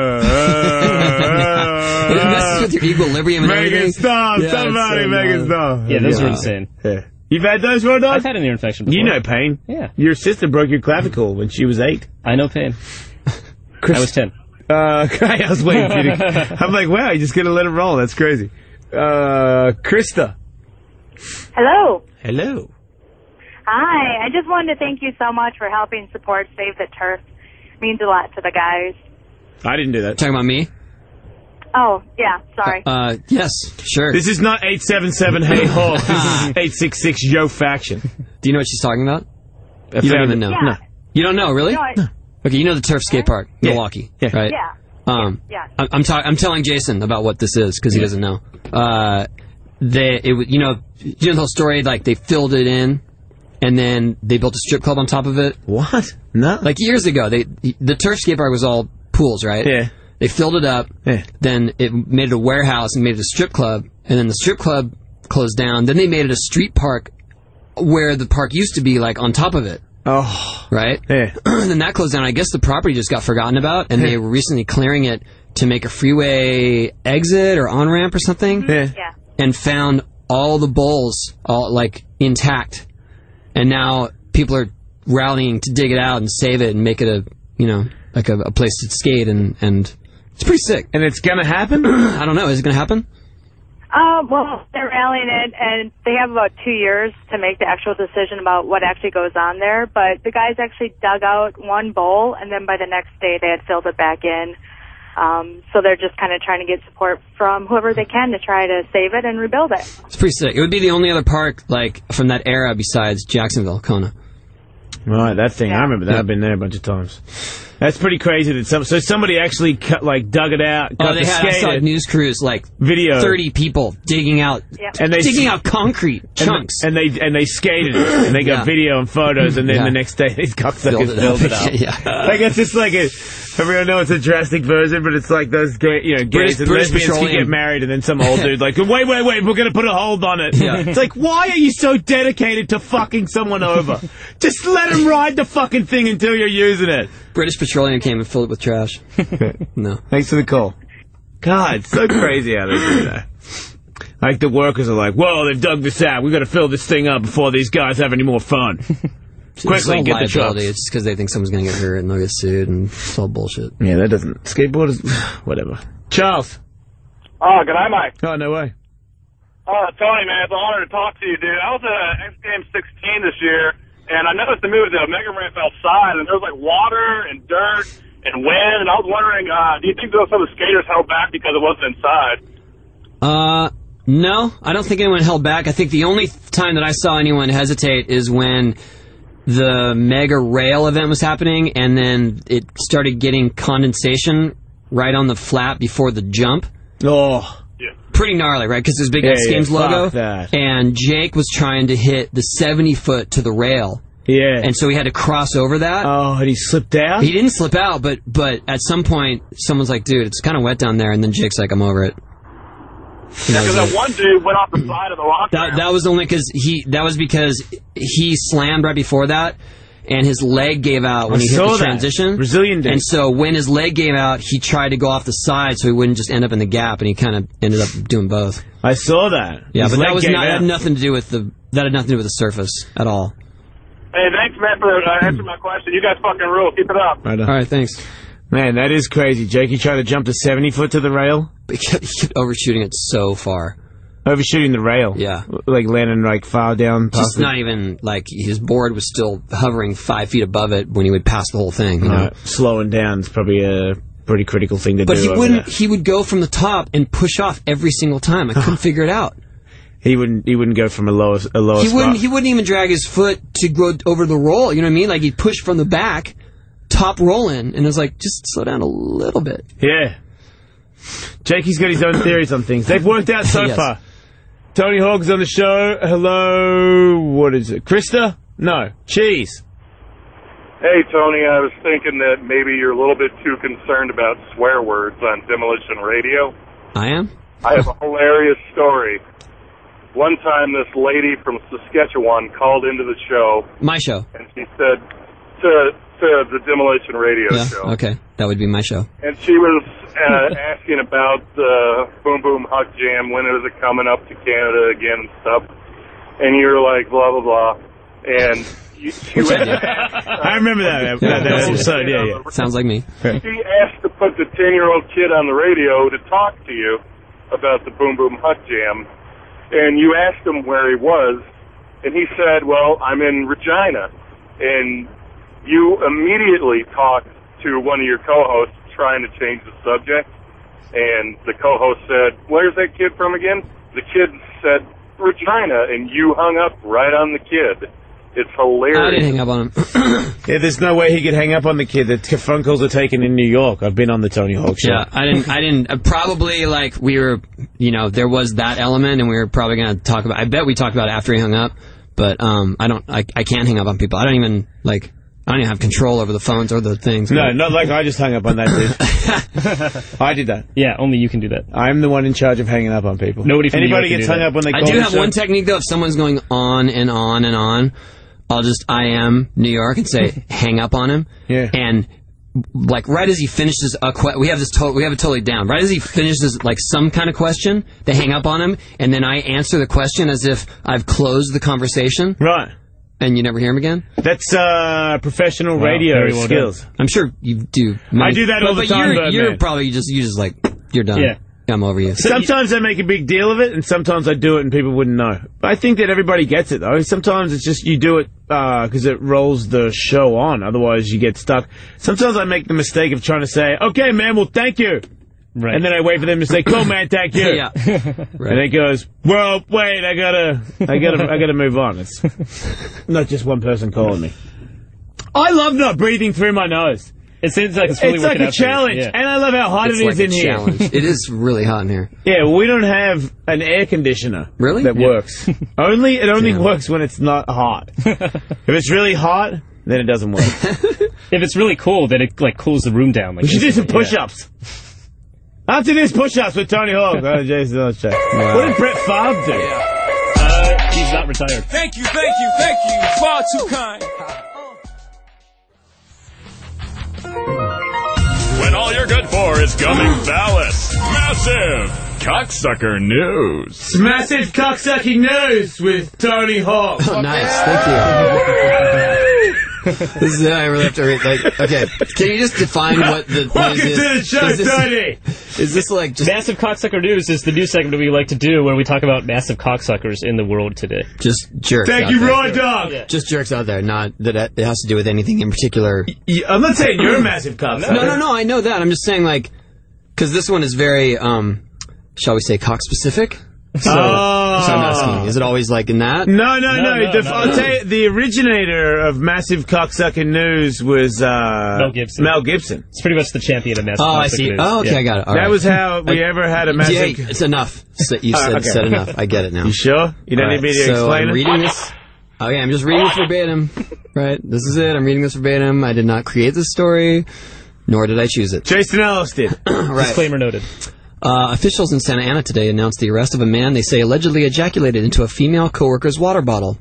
Speaker 3: It messes with your equilibrium and
Speaker 2: make
Speaker 3: everything.
Speaker 2: it stop!
Speaker 3: Yeah,
Speaker 2: Somebody
Speaker 3: it's so
Speaker 2: make it
Speaker 3: annoying.
Speaker 2: stop!
Speaker 4: Yeah, those are
Speaker 3: Yeah.
Speaker 4: insane.
Speaker 2: Yeah. You've had those, Road Dog?
Speaker 4: I've had an ear infection before.
Speaker 2: You know pain.
Speaker 4: Yeah.
Speaker 2: Your sister broke your clavicle when she was 8.
Speaker 4: I know pain. I was 10.
Speaker 2: I was waiting for you to... I'm like, wow, you just gonna let it roll. That's crazy. Krista.
Speaker 7: Hello.
Speaker 2: Hello.
Speaker 7: Hi. I just wanted to thank you so much for helping support Save the Turf. It means a lot to the guys.
Speaker 2: I didn't do that.
Speaker 3: Talking about me?
Speaker 7: Oh, yeah. Sorry.
Speaker 3: Yes, sure.
Speaker 2: This is not 877 Hey Hawk. This is 866 Yo Faction.
Speaker 3: Do you know what she's talking about?
Speaker 2: I
Speaker 3: You don't
Speaker 2: found
Speaker 3: even
Speaker 2: it.
Speaker 3: know.
Speaker 7: Yeah.
Speaker 2: No.
Speaker 3: You don't know, really?
Speaker 7: No,
Speaker 3: Okay, you know the Turf Skate Park,
Speaker 2: Yeah.
Speaker 3: Milwaukee,
Speaker 2: Yeah.
Speaker 3: right?
Speaker 7: yeah. Yeah.
Speaker 3: I'm telling Jason about what this is because he doesn't know. You know the whole story. Like they filled it in, and then they built a strip club on top of it.
Speaker 2: What? No.
Speaker 3: Like years ago, the Turf Skate Park was all pools, right?
Speaker 2: Yeah.
Speaker 3: They filled it up.
Speaker 2: Yeah.
Speaker 3: Then it made it a warehouse and made it a strip club. And then the strip club closed down. Then they made it a street park where the park used to be, like on top of it.
Speaker 2: Oh.
Speaker 3: Right?
Speaker 2: Yeah.
Speaker 3: Then that closed down. I guess the property just got forgotten about, and they were recently clearing it to make a freeway exit or on ramp or something,
Speaker 2: Yeah.
Speaker 7: Yeah.
Speaker 3: and found all the bowls all like intact. And now people are rallying to dig it out and save it and make it a place to skate, and it's pretty sick.
Speaker 2: And it's gonna happen?
Speaker 3: I don't know. Is it going to happen?
Speaker 7: Well, they're rallying it, and they have about 2 years to make the actual decision about what actually goes on there. But the guys actually dug out one bowl, and then by the next day they had filled it back in. So they're just kind of trying to get support from whoever they can to try to save it and rebuild it.
Speaker 3: It's pretty sick. It would be the only other park like from that era besides Jacksonville, Kona.
Speaker 2: Right, that thing. I remember that. I've been there a bunch of times. That's pretty crazy that somebody actually dug it out.
Speaker 3: Oh, they had, I saw
Speaker 2: skated.
Speaker 3: news crews, like
Speaker 2: Video.
Speaker 3: 30 people digging out
Speaker 2: And they
Speaker 3: digging out concrete chunks.
Speaker 2: And they skated it, and they got
Speaker 3: Yeah.
Speaker 2: video and photos, and then
Speaker 3: Yeah.
Speaker 2: the next day these cocksuckers
Speaker 3: Filled
Speaker 2: filled
Speaker 3: it
Speaker 2: it
Speaker 3: up.
Speaker 2: up.
Speaker 3: Yeah.
Speaker 2: Like it's just like everyone knows it's a drastic version, but it's like those gays and
Speaker 3: British
Speaker 2: lesbians can
Speaker 3: Petroleum.
Speaker 2: get married, and then some old dude like, wait, we're gonna put a hold on it.
Speaker 3: Yeah.
Speaker 2: It's like, why are you so dedicated to fucking someone over? Just let him ride the fucking thing until you're using it.
Speaker 3: British Petroleum came and filled it with trash. No.
Speaker 2: Thanks for the call. God, it's so crazy how they do that. Like the workers are like, whoa, they've dug this out. We've got to fill this thing up before these guys have any more fun.
Speaker 3: It's
Speaker 2: Quickly,
Speaker 3: all
Speaker 2: get the
Speaker 3: liability.
Speaker 2: trucks.
Speaker 3: It's just because they think someone's going to get hurt and they'll get sued, and it's all bullshit.
Speaker 2: Yeah, that doesn't. Skateboarders, whatever. Charles.
Speaker 8: Oh, good night, Mike.
Speaker 2: Oh, no way.
Speaker 8: Tony, man, it's an honor to talk to you, dude. I was at X Games 16 this year, and I noticed they moved the mega ramp outside, and there was like water and dirt and wind, and I was wondering, do you think some of the skaters held back because it wasn't inside?
Speaker 3: No, I don't think anyone held back. I think the only time that I saw anyone hesitate is when the mega rail event was happening, and then it started getting condensation right on the flat before the jump.
Speaker 2: Oh.
Speaker 3: Pretty gnarly, right? Because there's a big
Speaker 2: Yeah,
Speaker 3: X Games
Speaker 2: yeah,
Speaker 3: logo,
Speaker 2: fuck that.
Speaker 3: and Jake was trying to hit the 70-foot to the rail,
Speaker 2: Yeah.
Speaker 3: and so he had to cross over that.
Speaker 2: Oh, and he slipped out?
Speaker 3: He didn't slip out, but at some point, someone's like, "Dude, it's kind of wet down there," and then Jake's like, "I'm over it."
Speaker 8: Because that one dude went off the side of the rock ramp.
Speaker 3: That was only because he slammed right before that, and his leg gave out when he hit
Speaker 2: saw
Speaker 3: the
Speaker 2: that.
Speaker 3: transition.
Speaker 2: Brazilian dude.
Speaker 3: And so when his leg gave out, he tried to go off the side so he wouldn't just end up in the gap, and he kind of ended up doing both.
Speaker 2: I saw that.
Speaker 3: Yeah,
Speaker 2: His
Speaker 3: but
Speaker 2: leg
Speaker 3: that
Speaker 2: gave
Speaker 3: had
Speaker 2: out.
Speaker 3: nothing to do with the surface at all.
Speaker 8: Hey, thanks, man, for answering my question. You guys fucking rule. Keep it up.
Speaker 2: Right on.
Speaker 3: All right, thanks.
Speaker 2: Man, that is crazy. Jakey tried to jump the 70-foot to the rail,
Speaker 3: He kept overshooting it so far.
Speaker 2: overshooting the rail.
Speaker 3: Yeah.
Speaker 2: Like landing like far down past
Speaker 3: Just not even, like, his board was still hovering 5 feet above it when he would pass the whole thing, you know?
Speaker 2: Slowing down is probably a pretty critical thing to
Speaker 3: But
Speaker 2: do.
Speaker 3: he
Speaker 2: over
Speaker 3: wouldn't.
Speaker 2: there.
Speaker 3: He would go from the top and push off every single time. I couldn't figure it out.
Speaker 2: He wouldn't go from a lower
Speaker 3: He
Speaker 2: spot.
Speaker 3: wouldn't even drag his foot to go over the roll. You know what I mean? Like he'd push from the back, top rolling, and it's like, just slow down a little bit.
Speaker 2: Yeah. Jakey's got his own theories on things. They've worked out so
Speaker 3: Yes.
Speaker 2: far. Tony Hawk's on the show. Hello. What is it? Krista? No. Cheese.
Speaker 8: Hey, Tony, I was thinking that maybe you're a little bit too concerned about swear words on Demolition Radio.
Speaker 3: I am?
Speaker 8: I have a hilarious story. One time, this lady from Saskatchewan called into the show,
Speaker 3: My show.
Speaker 8: and she said to the Demolition Radio
Speaker 3: Yeah,
Speaker 8: show,
Speaker 3: okay. That would be my show.
Speaker 8: and she was asking about the Boom Boom Huck Jam, when is it coming up to Canada again and stuff, and you were like, blah, blah, blah, and you went
Speaker 2: I remember that episode. Yeah.
Speaker 3: Sounds like me.
Speaker 8: She asked to put the 10-year-old kid on the radio to talk to you about the Boom Boom Huck Jam, and you asked him where he was, and he said, well, I'm in Regina, and you immediately talked to one of your co-hosts trying to change the subject, and the co-host said, where's that kid from again? The kid said, Regina, and you hung up right on the kid. It's hilarious.
Speaker 3: I didn't hang up on him.
Speaker 2: Yeah, there's no way he could hang up on the kid. The phone calls are taken in New York. I've been on the Tony Hawk show.
Speaker 3: Yeah, I didn't, probably, like, we were, there was that element, and we were probably going to talk about, I bet we talked about it after he hung up, but, I can't hang up on people. I don't even have control over the phones or the things.
Speaker 2: No, not like I just hung up on that dude. I did that.
Speaker 4: Yeah, only you can do that.
Speaker 2: I'm the one in charge of hanging up on people.
Speaker 4: Nobody from New
Speaker 2: Anybody
Speaker 4: York can
Speaker 2: gets
Speaker 4: do
Speaker 2: hung
Speaker 4: that.
Speaker 2: up when they
Speaker 3: I
Speaker 2: call
Speaker 3: do
Speaker 2: the
Speaker 3: have
Speaker 2: show?
Speaker 3: one technique, though. If someone's going on and on and on, I'll just I am New York and say hang up on him.
Speaker 2: Yeah.
Speaker 3: And like right as he finishes we have it totally down. Right as he finishes like some kind of question, they hang up on him, and then I answer the question as if I've closed the conversation.
Speaker 2: Right.
Speaker 3: And you never hear him again?
Speaker 2: That's professional radio
Speaker 4: very well
Speaker 2: skills.
Speaker 3: I'm sure you do.
Speaker 2: I do that all the time,
Speaker 3: You're
Speaker 2: Birdman.
Speaker 3: probably you just like you're done.
Speaker 4: Yeah.
Speaker 3: I'm over you.
Speaker 2: Sometimes I make a big deal of it, and sometimes I do it and people wouldn't know. But I think that everybody gets it, though. Sometimes it's just you do it because it rolls the show on. Otherwise, you get stuck. Sometimes I make the mistake of trying to say, okay, man, well, thank you.
Speaker 4: Right.
Speaker 2: And then I wait for them to say, cool, man, thank you.
Speaker 3: Yeah. Right.
Speaker 2: And it goes, well, wait, I gotta move on. It's not just one person calling me. I love not breathing through my nose.
Speaker 4: It seems like it's really
Speaker 2: It's like
Speaker 4: working
Speaker 2: a
Speaker 4: out for you.
Speaker 2: challenge,
Speaker 4: Yeah.
Speaker 2: and I love how hot
Speaker 3: It's
Speaker 2: it
Speaker 3: like
Speaker 2: is
Speaker 3: a
Speaker 2: in here.
Speaker 3: challenge. It is really hot in here.
Speaker 2: Yeah, well, we don't have an air conditioner
Speaker 3: Really?
Speaker 2: that
Speaker 3: Yeah.
Speaker 2: works. It only
Speaker 3: Damn.
Speaker 2: works when it's not hot. If it's really hot, then it doesn't work.
Speaker 4: If it's really cool, then it like cools the room down. Like
Speaker 2: We should do some
Speaker 4: instantly.
Speaker 2: push-ups. After this, push-ups with Tony Hawk. Oh, Jason, let's check. What did Brett Favre do?
Speaker 4: He's not retired.
Speaker 1: Thank you, far too kind.
Speaker 9: When all you're good for is gumming phallus. Massive cocksucker news.
Speaker 2: Massive cocksucking news with Tony Hawk.
Speaker 3: Oh, nice. Thank you. This is I really have to read. Like, okay, can you just define what the
Speaker 2: Welcome
Speaker 3: news
Speaker 2: to the
Speaker 3: is?
Speaker 2: show,
Speaker 3: Is this-
Speaker 2: Tony.
Speaker 3: Is this like just
Speaker 4: Massive Cocksucker News is the news segment we like to do where we talk about massive cocksuckers in the world today.
Speaker 3: just jerks?
Speaker 2: Thank
Speaker 3: out
Speaker 2: you,
Speaker 3: there?
Speaker 2: Raw Dog.
Speaker 4: Yeah.
Speaker 3: Just jerks out there, not that it has to do with anything in particular.
Speaker 2: I'm not saying you're a massive cocksucker.
Speaker 3: No, I know that. I'm just saying, like, because this one is very, shall we say, cock specific. So I'm asking, is it always like in that?
Speaker 2: No. I'll tell you, the originator of Massive Cocksucking News was
Speaker 4: Mel Gibson.
Speaker 2: Mel Gibson.
Speaker 4: It's pretty much the champion of massive
Speaker 3: Oh,
Speaker 4: cocksucker
Speaker 3: I see.
Speaker 4: news.
Speaker 3: Oh, okay,
Speaker 4: Yeah.
Speaker 3: I got it. All
Speaker 2: That
Speaker 3: right.
Speaker 2: was how we ever had a massive...
Speaker 3: Yeah, it's enough. So you said,
Speaker 2: okay.
Speaker 3: said enough. I get it now.
Speaker 2: You sure? You don't
Speaker 3: All
Speaker 2: need me
Speaker 3: right,
Speaker 2: to
Speaker 3: so
Speaker 2: explain
Speaker 3: I'm
Speaker 2: it?
Speaker 3: reading this. Okay, I'm just reading this verbatim. Right, this is it. I'm reading this verbatim. I did not create this story, nor did I choose it.
Speaker 2: Jason Ellis did.
Speaker 3: Right.
Speaker 4: Disclaimer noted.
Speaker 3: Officials in Santa Ana today announced the arrest of a man they say allegedly ejaculated into a female coworker's water bottle.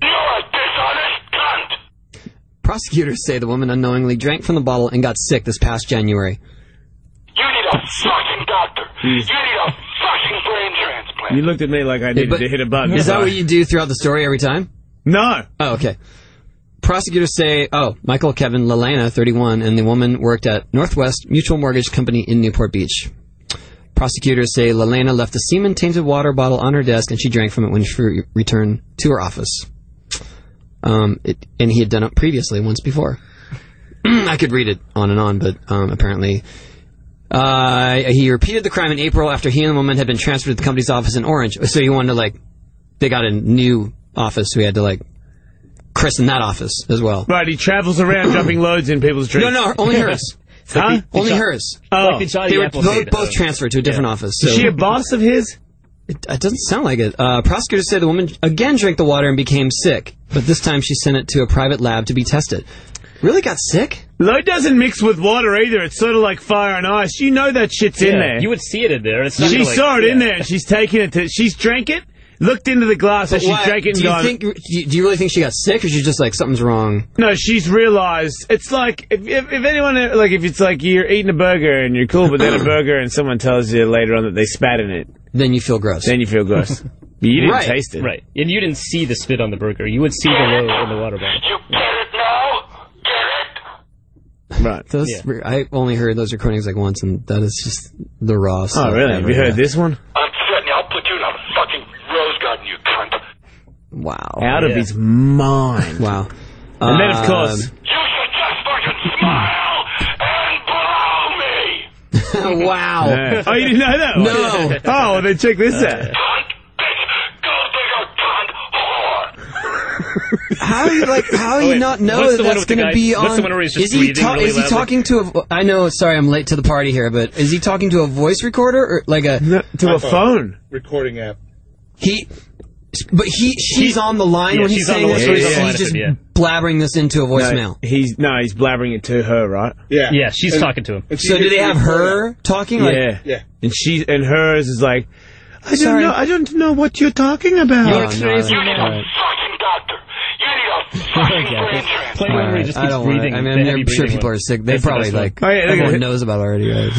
Speaker 3: Prosecutors say the woman unknowingly drank from the bottle and got sick this past January.
Speaker 10: You need a fucking doctor. You need a fucking brain transplant.
Speaker 2: You looked at me like I needed
Speaker 3: But
Speaker 2: to hit a button.
Speaker 3: Is that what you do throughout the story every time?
Speaker 2: No.
Speaker 3: Oh, okay. Prosecutors say, Michael Kevin Lalana, 31, and the woman worked at Northwest Mutual Mortgage Company in Newport Beach. Prosecutors say Lalana left a semen-tainted water bottle on her desk and she drank from it when she returned to her office. And he had done it previously, once before. I could read it on and on, but apparently... he repeated the crime in April after he and the woman had been transferred to the company's office in Orange. So he wanted to, they got a new office, so he had to, Chris in that office as well.
Speaker 2: Right, he travels around dropping loads in people's drinks.
Speaker 3: No, only hers.
Speaker 2: Huh?
Speaker 3: Only hers.
Speaker 2: Oh.
Speaker 4: Like the Johnny
Speaker 3: They were
Speaker 4: Appleseed,
Speaker 3: both transferred to a different office. So
Speaker 2: Is she a boss of his?
Speaker 3: It doesn't sound like it. Prosecutors say the woman again drank the water and became sick, but this time she sent it to a private lab to be tested. Really got sick?
Speaker 2: Load doesn't mix with water either. It's sort of like fire and ice. You know that shit's in there.
Speaker 4: You would see it in there. It's not
Speaker 2: She
Speaker 4: like,
Speaker 2: saw it in there, and she's taking it to... She's drank it, looked into the glass as she drank it, and gone...
Speaker 3: Do you really think she got sick, or she's just like, something's wrong?
Speaker 2: No, she's realized... It's like, if anyone... Like, if it's like you're eating a burger, and you're cool, but then a burger, and someone tells you later on that they spat in it.
Speaker 3: Then you feel gross.
Speaker 2: Then you feel gross. You didn't taste it.
Speaker 4: Right. And you didn't see the spit on the burger. You would see the load in the water bottle.
Speaker 10: You get it now?
Speaker 2: Right.
Speaker 3: I only heard those recordings like once, and that is just the raw stuff.
Speaker 2: Oh, really? Have you heard this one?
Speaker 10: I'm threatening I'll put you in a fucking rose garden, you cunt.
Speaker 3: Wow.
Speaker 2: Out of his mind.
Speaker 3: Wow.
Speaker 2: And then, of course...
Speaker 10: You should just fucking smile and blow me.
Speaker 3: Wow.
Speaker 2: Yeah. Oh, you didn't know that one?
Speaker 3: No.
Speaker 2: Oh, well, then check this out.
Speaker 10: Cunt, bitch, gold digger, cunt, whore.
Speaker 3: How do you not know
Speaker 4: What's the one
Speaker 3: that's
Speaker 4: with the
Speaker 3: going to
Speaker 4: guy-
Speaker 3: be on?
Speaker 4: what's the one where he's just
Speaker 3: is he,
Speaker 4: breathing really
Speaker 3: is he
Speaker 4: loudly?
Speaker 3: talking to a? I know. Sorry, I'm late to the party here, but is he talking to a voice recorder or like a
Speaker 2: to a phone
Speaker 5: recording app?
Speaker 3: She's on the line when he's saying this, or he's just blabbering this into a voicemail.
Speaker 2: No, he's blabbering it to her, right?
Speaker 5: Yeah.
Speaker 4: Yeah, she's talking to him.
Speaker 3: So do they have her talking? Like,
Speaker 2: Yeah. And hers is like, I don't know what you're talking about.
Speaker 4: You're crazy
Speaker 10: You need
Speaker 4: man.
Speaker 10: a fucking doctor. You need a fucking brain transplant.
Speaker 4: Play one where he just
Speaker 3: I
Speaker 4: keeps
Speaker 3: don't want.
Speaker 4: breathing.
Speaker 3: I mean,
Speaker 4: the heavy
Speaker 3: I'm sure
Speaker 4: breathing
Speaker 3: people
Speaker 4: one.
Speaker 3: are sick. They
Speaker 4: That's the
Speaker 3: probably
Speaker 4: best one.
Speaker 3: like.
Speaker 2: Oh, yeah, look at
Speaker 3: everyone
Speaker 2: it.
Speaker 3: knows about it already, right?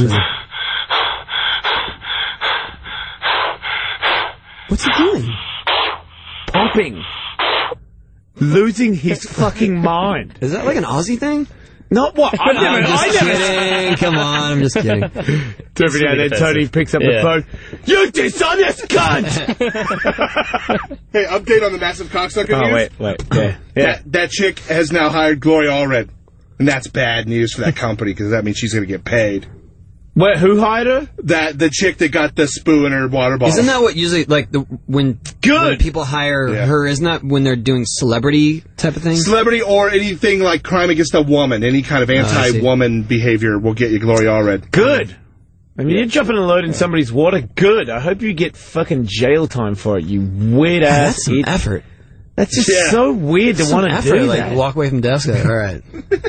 Speaker 3: What's he doing?
Speaker 2: Popping. Losing his fucking mind.
Speaker 3: Is that like an Aussie thing?
Speaker 2: Not what? I
Speaker 3: I'm just
Speaker 2: never.
Speaker 3: kidding. Come on, I'm just kidding.
Speaker 2: Every now and then Tony picks up the phone. You dishonest cunt!
Speaker 5: Hey, update on the massive cocksucker
Speaker 2: Oh,
Speaker 5: news.
Speaker 2: wait. Yeah.
Speaker 5: That chick has now hired Gloria Allred. And that's bad news for that company, because that means she's going to get paid.
Speaker 2: Wait, who hired her?
Speaker 5: The chick that got the spoo in her water bottle.
Speaker 3: Isn't that what usually like when people hire her? Isn't that when they're doing celebrity type of thing?
Speaker 5: Celebrity or anything like crime against a woman, any kind of anti-woman behavior will get you Gloria Allred.
Speaker 2: Good. I mean, you're jumping a load in somebody's water. Good. I hope you get fucking jail time for it. You weird ass.
Speaker 3: That's some effort.
Speaker 2: That's just so weird to want to do
Speaker 3: like,
Speaker 2: that.
Speaker 3: walk away from desk. All right.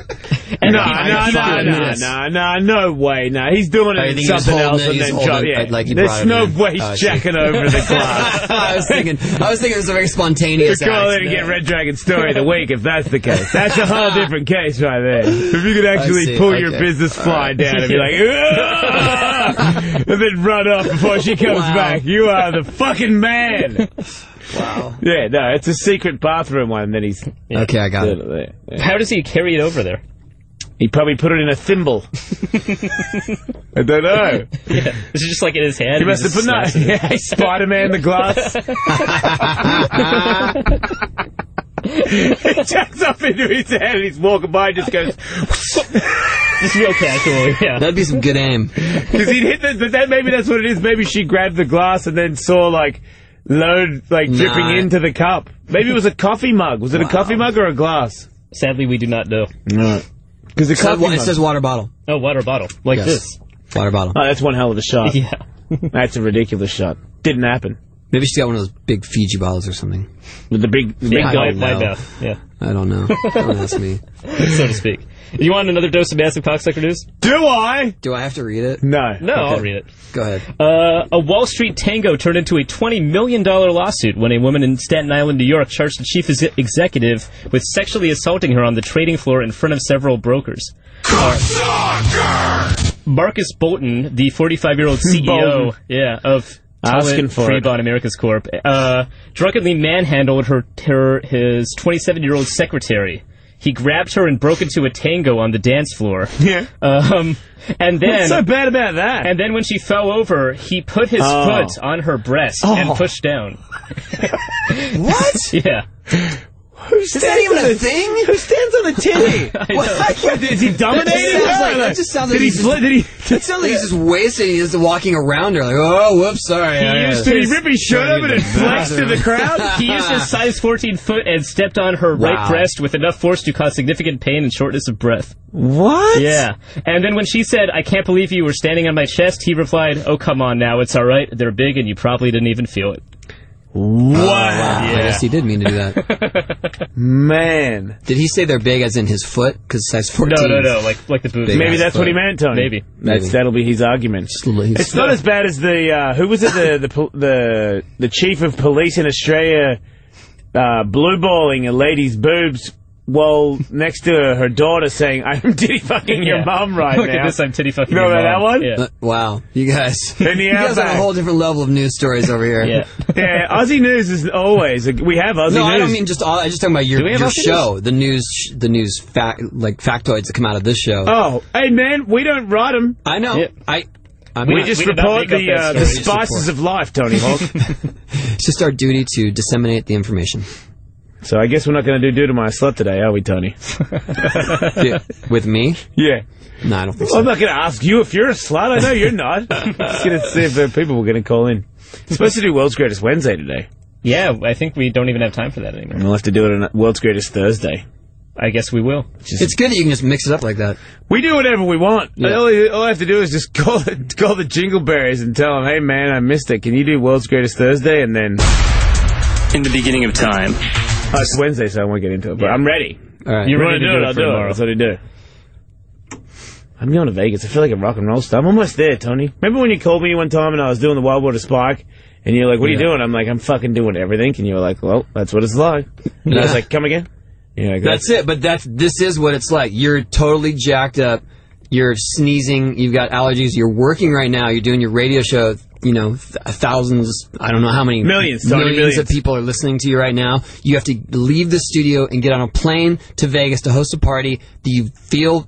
Speaker 2: No way. No, he's doing it in something else and then there's no way he's jacking over the glass.
Speaker 3: I was thinking it was a very spontaneous.
Speaker 2: To call in and get Red Dragon Story of the Week if that's the case. That's a whole different case right there. If you could actually pull your business fly down and be like, and then run off before she comes back. You are the fucking man.
Speaker 3: Wow.
Speaker 2: Yeah, no, it's a secret bathroom one that he's...
Speaker 3: Okay, I got it.
Speaker 2: There. Yeah.
Speaker 4: How does he carry it over there?
Speaker 2: He probably put it in a thimble. I don't know.
Speaker 4: Yeah. Is it just like in his hand?
Speaker 2: He must have put Spider-Man the glass. He jacks up into his hand and he's walking by and just goes...
Speaker 4: Just real casual, yeah.
Speaker 3: That'd be some good aim.
Speaker 2: Because he'd hit maybe that's what it is. Maybe she grabbed the glass and then saw, like... load dripping into the cup. Maybe it was a coffee mug. Was it a coffee mug or a glass?
Speaker 4: Sadly, we do not know.
Speaker 2: No. Because it
Speaker 3: says water bottle.
Speaker 4: Oh, water bottle. Like this.
Speaker 3: Water bottle.
Speaker 2: Oh, that's one hell of a shot.
Speaker 4: Yeah.
Speaker 2: That's a ridiculous shot. Didn't happen.
Speaker 3: Maybe she's got one of those big Fiji bottles or something.
Speaker 2: With the big
Speaker 4: wide bath. Yeah.
Speaker 3: I don't know. Don't ask me.
Speaker 4: So to speak. You want another dose of massive cocksucker news?
Speaker 2: Do I?
Speaker 3: Do I have to read it?
Speaker 2: No.
Speaker 4: No,
Speaker 2: Okay.
Speaker 4: I'll read it.
Speaker 3: Go ahead.
Speaker 4: A Wall Street tango turned into a $20 million lawsuit when a woman in Staten Island, New York, charged the chief executive with sexually assaulting her on the trading floor in front of several brokers. Marcus Bolton, the 45-year-old CEO of
Speaker 2: Asking for
Speaker 4: Freebond Americas Corp., drunkenly manhandled his 27-year-old secretary. He grabbed her and broke into a tango on the dance floor.
Speaker 2: Yeah.
Speaker 4: And then...
Speaker 2: What's so bad about that?
Speaker 4: And then when she fell over, he put his foot on her breast and pushed down.
Speaker 3: What?
Speaker 4: Yeah.
Speaker 3: Is that even a thing?
Speaker 2: Who stands on the titty? What? Is he dominating her?
Speaker 3: That just sounds like
Speaker 2: Did he
Speaker 3: It sounds like he's just wasted. He's just walking around her like, oh, whoops, sorry.
Speaker 2: Did he rip his shirt open and flex to the crowd?
Speaker 4: He used his size 14 foot and stepped on her right breast with enough force to cause significant pain and shortness of breath.
Speaker 2: What?
Speaker 4: Yeah. And then when she said, I can't believe you were standing on my chest, he replied, oh, come on now, it's all right. They're big and you probably didn't even feel it.
Speaker 2: Wow.
Speaker 3: Yeah. I guess he did mean to do that.
Speaker 2: Man.
Speaker 3: Did he say they're big as in his foot? Because size 14.
Speaker 4: No, like the boobs.
Speaker 2: Maybe that's what he meant, Tony.
Speaker 4: Maybe.
Speaker 2: That'll be his argument. It's not as bad as the, who was it, the chief of police in Australia, blue balling a lady's boobs while next to her daughter saying, I'm titty fucking your mum right
Speaker 4: Look
Speaker 2: now.
Speaker 4: Look at this, I'm titty fucking your
Speaker 2: Remember
Speaker 4: mom.
Speaker 2: that one?
Speaker 4: Yeah.
Speaker 3: Wow. You guys have a whole different level of news stories over here.
Speaker 4: Yeah.
Speaker 2: Yeah, Aussie News is always, we have Aussie News.
Speaker 3: No, I don't mean just I just talking about your show,
Speaker 2: news?
Speaker 3: the news factoids that come out of this show.
Speaker 2: Oh, hey man, we don't write them.
Speaker 3: I know.
Speaker 2: Yeah.
Speaker 3: We
Speaker 2: just report the spices of life, Tony Hawk.
Speaker 3: It's just our duty to disseminate the information.
Speaker 2: So I guess we're not going to do to my slut today, are we, Tony?
Speaker 3: With me?
Speaker 2: Yeah.
Speaker 3: No, I don't think
Speaker 2: so.
Speaker 3: I'm
Speaker 2: not going to ask you if you're a slut. I know you're not. Just going to see if people were going to call in. It's supposed to do World's Greatest Wednesday today.
Speaker 4: Yeah, I think we don't even have time for that anymore.
Speaker 2: We'll have to do it on World's Greatest Thursday.
Speaker 4: I guess we will.
Speaker 3: It's good that you can just mix it up like that.
Speaker 2: We do whatever we want.
Speaker 3: Yeah.
Speaker 2: All I have to do is just call the Jingleberries and tell them, hey man, I missed it. Can you do World's Greatest Thursday? And then...
Speaker 11: In the beginning of time...
Speaker 2: Oh, it's Wednesday, so I won't get into it. But I'm ready.
Speaker 3: All right.
Speaker 2: You want to do it? I'll do it. That's what I do. I'm going to Vegas. I feel like a rock and roll star. I'm almost there, Tony. Remember when you called me one time and I was doing the Wild Water Spark? And you're like, what are you doing? I'm like, I'm fucking doing everything. And you were like, well, that's what it's like. And I was like, come again? Like,
Speaker 3: that's it. But this is what it's like. You're totally jacked up. You're sneezing. You've got allergies. You're working right now. You're doing your radio show. You know, thousands, I don't know how many...
Speaker 2: Millions
Speaker 3: of people are listening to you right now. You have to leave the studio and get on a plane to Vegas to host a party. Do you feel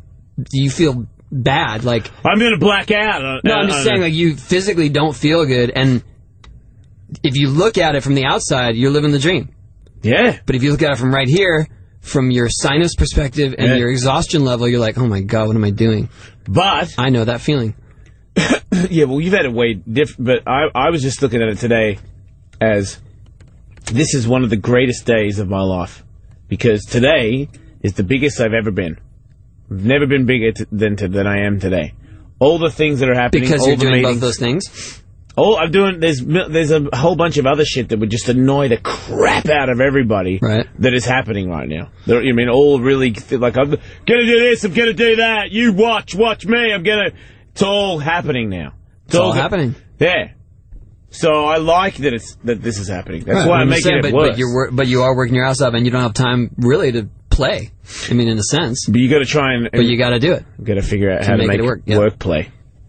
Speaker 3: bad? Like,
Speaker 2: I'm going to black out.
Speaker 3: No, I'm just saying, like, you physically don't feel good. And if you look at it from the outside, you're living the dream.
Speaker 2: Yeah.
Speaker 3: But if you look at it from right here, from your sinus perspective and your exhaustion level, you're like, oh my God, what am I doing?
Speaker 2: But...
Speaker 3: I know that feeling.
Speaker 2: Yeah, well, you've had it way different, but I was just looking at it today as this is one of the greatest days of my life because today is the biggest I've ever been. I've never been bigger than I am today. All the things that are happening,
Speaker 3: because
Speaker 2: all
Speaker 3: you're
Speaker 2: the
Speaker 3: doing
Speaker 2: meetings,
Speaker 3: both those things.
Speaker 2: Oh, I'm doing. There's a whole bunch of other shit that would just annoy the crap out of everybody.
Speaker 3: Right.
Speaker 2: That is happening right now. I mean, all really like I'm gonna do this. I'm gonna do that. You watch me. I'm gonna. It's all happening now.
Speaker 3: It's all happening.
Speaker 2: Yeah. So I like that this is happening. That's
Speaker 3: right,
Speaker 2: why I'm making it worse.
Speaker 3: But you are working your ass off, and you don't have time really to play. I mean, in a sense.
Speaker 2: But you got to try and.
Speaker 3: But you got to do it.
Speaker 2: Got to figure out how to make it work play.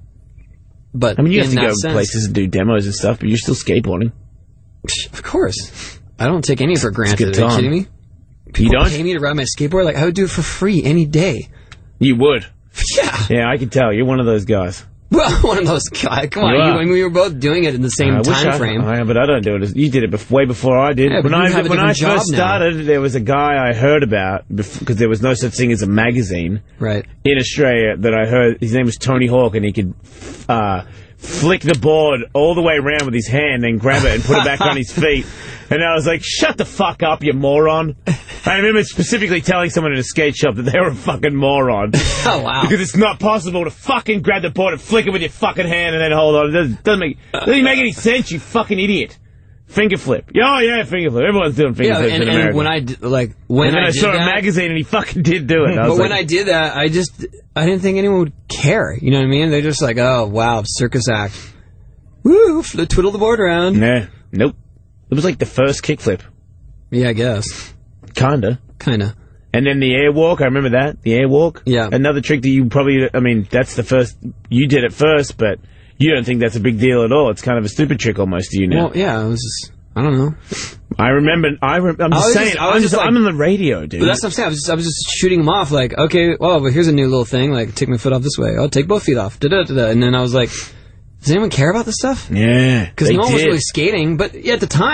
Speaker 3: But
Speaker 2: I mean, you have to go
Speaker 3: sense,
Speaker 2: places and do demos and stuff, but you're still skateboarding.
Speaker 3: Of course. I don't take any for granted. Are you kidding me?
Speaker 2: You don't
Speaker 3: pay me to ride my skateboard? Like, I would do it for free any day.
Speaker 2: You would.
Speaker 3: Yeah.
Speaker 2: Yeah, I can tell. You're one of those guys.
Speaker 3: Well, one of those guys. Come on, we were both doing it in the same time frame.
Speaker 2: But I don't do it. You did it way before I did.
Speaker 3: Yeah,
Speaker 2: when I first started, there was a guy I heard about because there was no such thing as a magazine,
Speaker 3: right,
Speaker 2: in Australia that I heard. His name was Tony Hawk, and he could flick the board all the way around with his hand and grab it and put it back on his feet. And I was like, shut the fuck up, you moron. I remember specifically telling someone in a skate shop that they were a fucking moron.
Speaker 3: Oh, wow.
Speaker 2: Because it's not possible to fucking grab the board and flick it with your fucking hand and then hold on. It doesn't make any sense, you fucking idiot. Finger flip. Oh, yeah, finger flip. Everyone's doing finger flips in America.
Speaker 3: And when I did
Speaker 2: saw a magazine and he fucking did do it.
Speaker 3: But when I did that, I didn't think anyone would care. You know what I mean? They're just like, oh, wow, circus act. Woo, twiddle the board around.
Speaker 2: Nah, nope. It was like the first kickflip.
Speaker 3: Yeah, I guess.
Speaker 2: Kinda. And then the airwalk, I remember that. The airwalk.
Speaker 3: Yeah.
Speaker 2: Another trick that you probably, I mean, that's the first, you did it first, but you don't think that's a big deal at all. It's kind of a stupid trick almost to you now.
Speaker 3: Well, yeah, it was just, I don't know.
Speaker 2: I'm just saying, I'm on the radio, dude.
Speaker 3: But that's what I'm saying. I was just shooting them off like, okay, well, but here's a new little thing, like, take my foot off this way. I'll take both feet off. Da-da-da-da. And then I was like, does anyone care about this stuff?
Speaker 2: Yeah.
Speaker 3: Because no one was really skating, but at the time,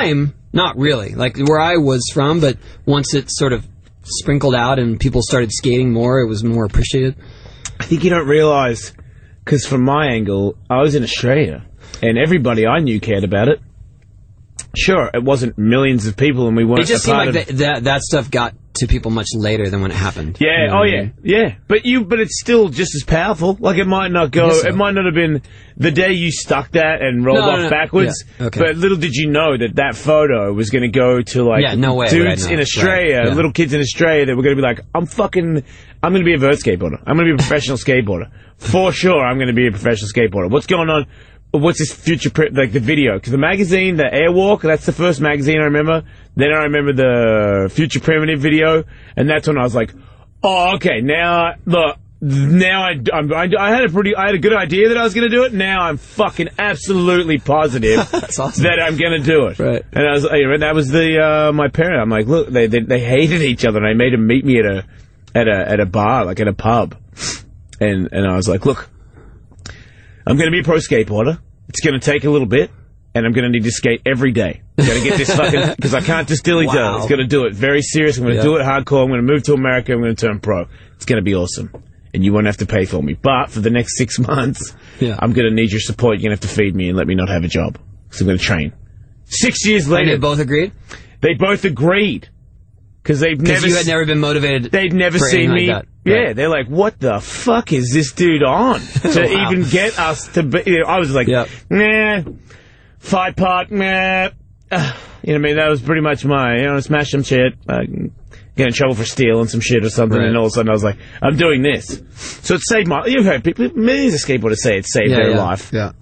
Speaker 3: Not really. Like where I was from, but once it sort of sprinkled out and people started skating more, it was more appreciated.
Speaker 2: I think you don't realise, because from my angle, I was in Australia, and everybody I knew cared about it. Sure, it wasn't millions of people, and we weren't.
Speaker 3: It just seemed like that stuff got to people much later than when it happened.
Speaker 2: Yeah.
Speaker 3: You know
Speaker 2: Oh,
Speaker 3: what I
Speaker 2: yeah.
Speaker 3: mean?
Speaker 2: Yeah. But it's still just as powerful. Like it might not go.
Speaker 3: Yes, sir.
Speaker 2: It might not have been the day you stuck that and rolled off backwards.
Speaker 3: Yeah. Okay.
Speaker 2: But little did you know that photo was going to go to like
Speaker 3: no way,
Speaker 2: dudes
Speaker 3: right,
Speaker 2: in
Speaker 3: no.
Speaker 2: Australia,
Speaker 3: Right, yeah.
Speaker 2: little kids in Australia that were going to be like, I'm going to be a vert skateboarder. I'm going to be a professional skateboarder. For sure, I'm going to be a professional skateboarder. What's going on? What's this future, like the video? Because the magazine, the Airwalk, that's the first magazine I remember. Then I remember the Future Primitive video, and that's when I was like, oh, okay, now, look, now I had a good idea that I was going to do it. Now I'm fucking absolutely positive
Speaker 3: That's awesome.
Speaker 2: that I'm going to do it.
Speaker 3: Right.
Speaker 2: And I was, that was my parent. I'm like, look, they hated each other, and I made them meet me at a bar, like at a pub. And I was like, look, I'm going to be a pro skateboarder. It's going to take a little bit, and I'm going to need to skate every day. I'm going to get this fucking... Because I can't just dilly-dally.
Speaker 3: Wow.
Speaker 2: It's going to do it very serious. I'm going to do it hardcore. I'm going to move to America. I'm going to turn pro. It's going to be awesome. And you won't have to pay for me. But for the next 6 months, I'm going to need your support. You're going to have to feed me and let me not have a job. So I'm going to train. 6 years later...
Speaker 3: And they both agreed?
Speaker 2: They both agreed. Because you
Speaker 3: had never been motivated.
Speaker 2: They'd never
Speaker 3: for
Speaker 2: seen
Speaker 3: anything
Speaker 2: me.
Speaker 3: like that.
Speaker 2: Yeah,
Speaker 3: Right.
Speaker 2: they're like, what the fuck is this dude on? To
Speaker 3: Wow.
Speaker 2: even get us to be... I was like, nah, 5-part, nah. You know what I mean? That was pretty much smash some shit, get in trouble for stealing some shit or something,
Speaker 3: Right.
Speaker 2: and all of a sudden I was like, I'm doing this. So it saved you've heard people, millions of skateboarders say it saved their life.
Speaker 3: Yeah.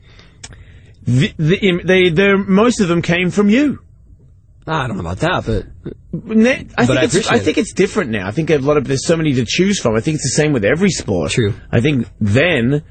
Speaker 2: Most of them came from you.
Speaker 3: I don't know about that, but
Speaker 2: I think it's different now. I think there's so many to choose from. I think it's the same with every sport.
Speaker 3: True.
Speaker 2: I think then,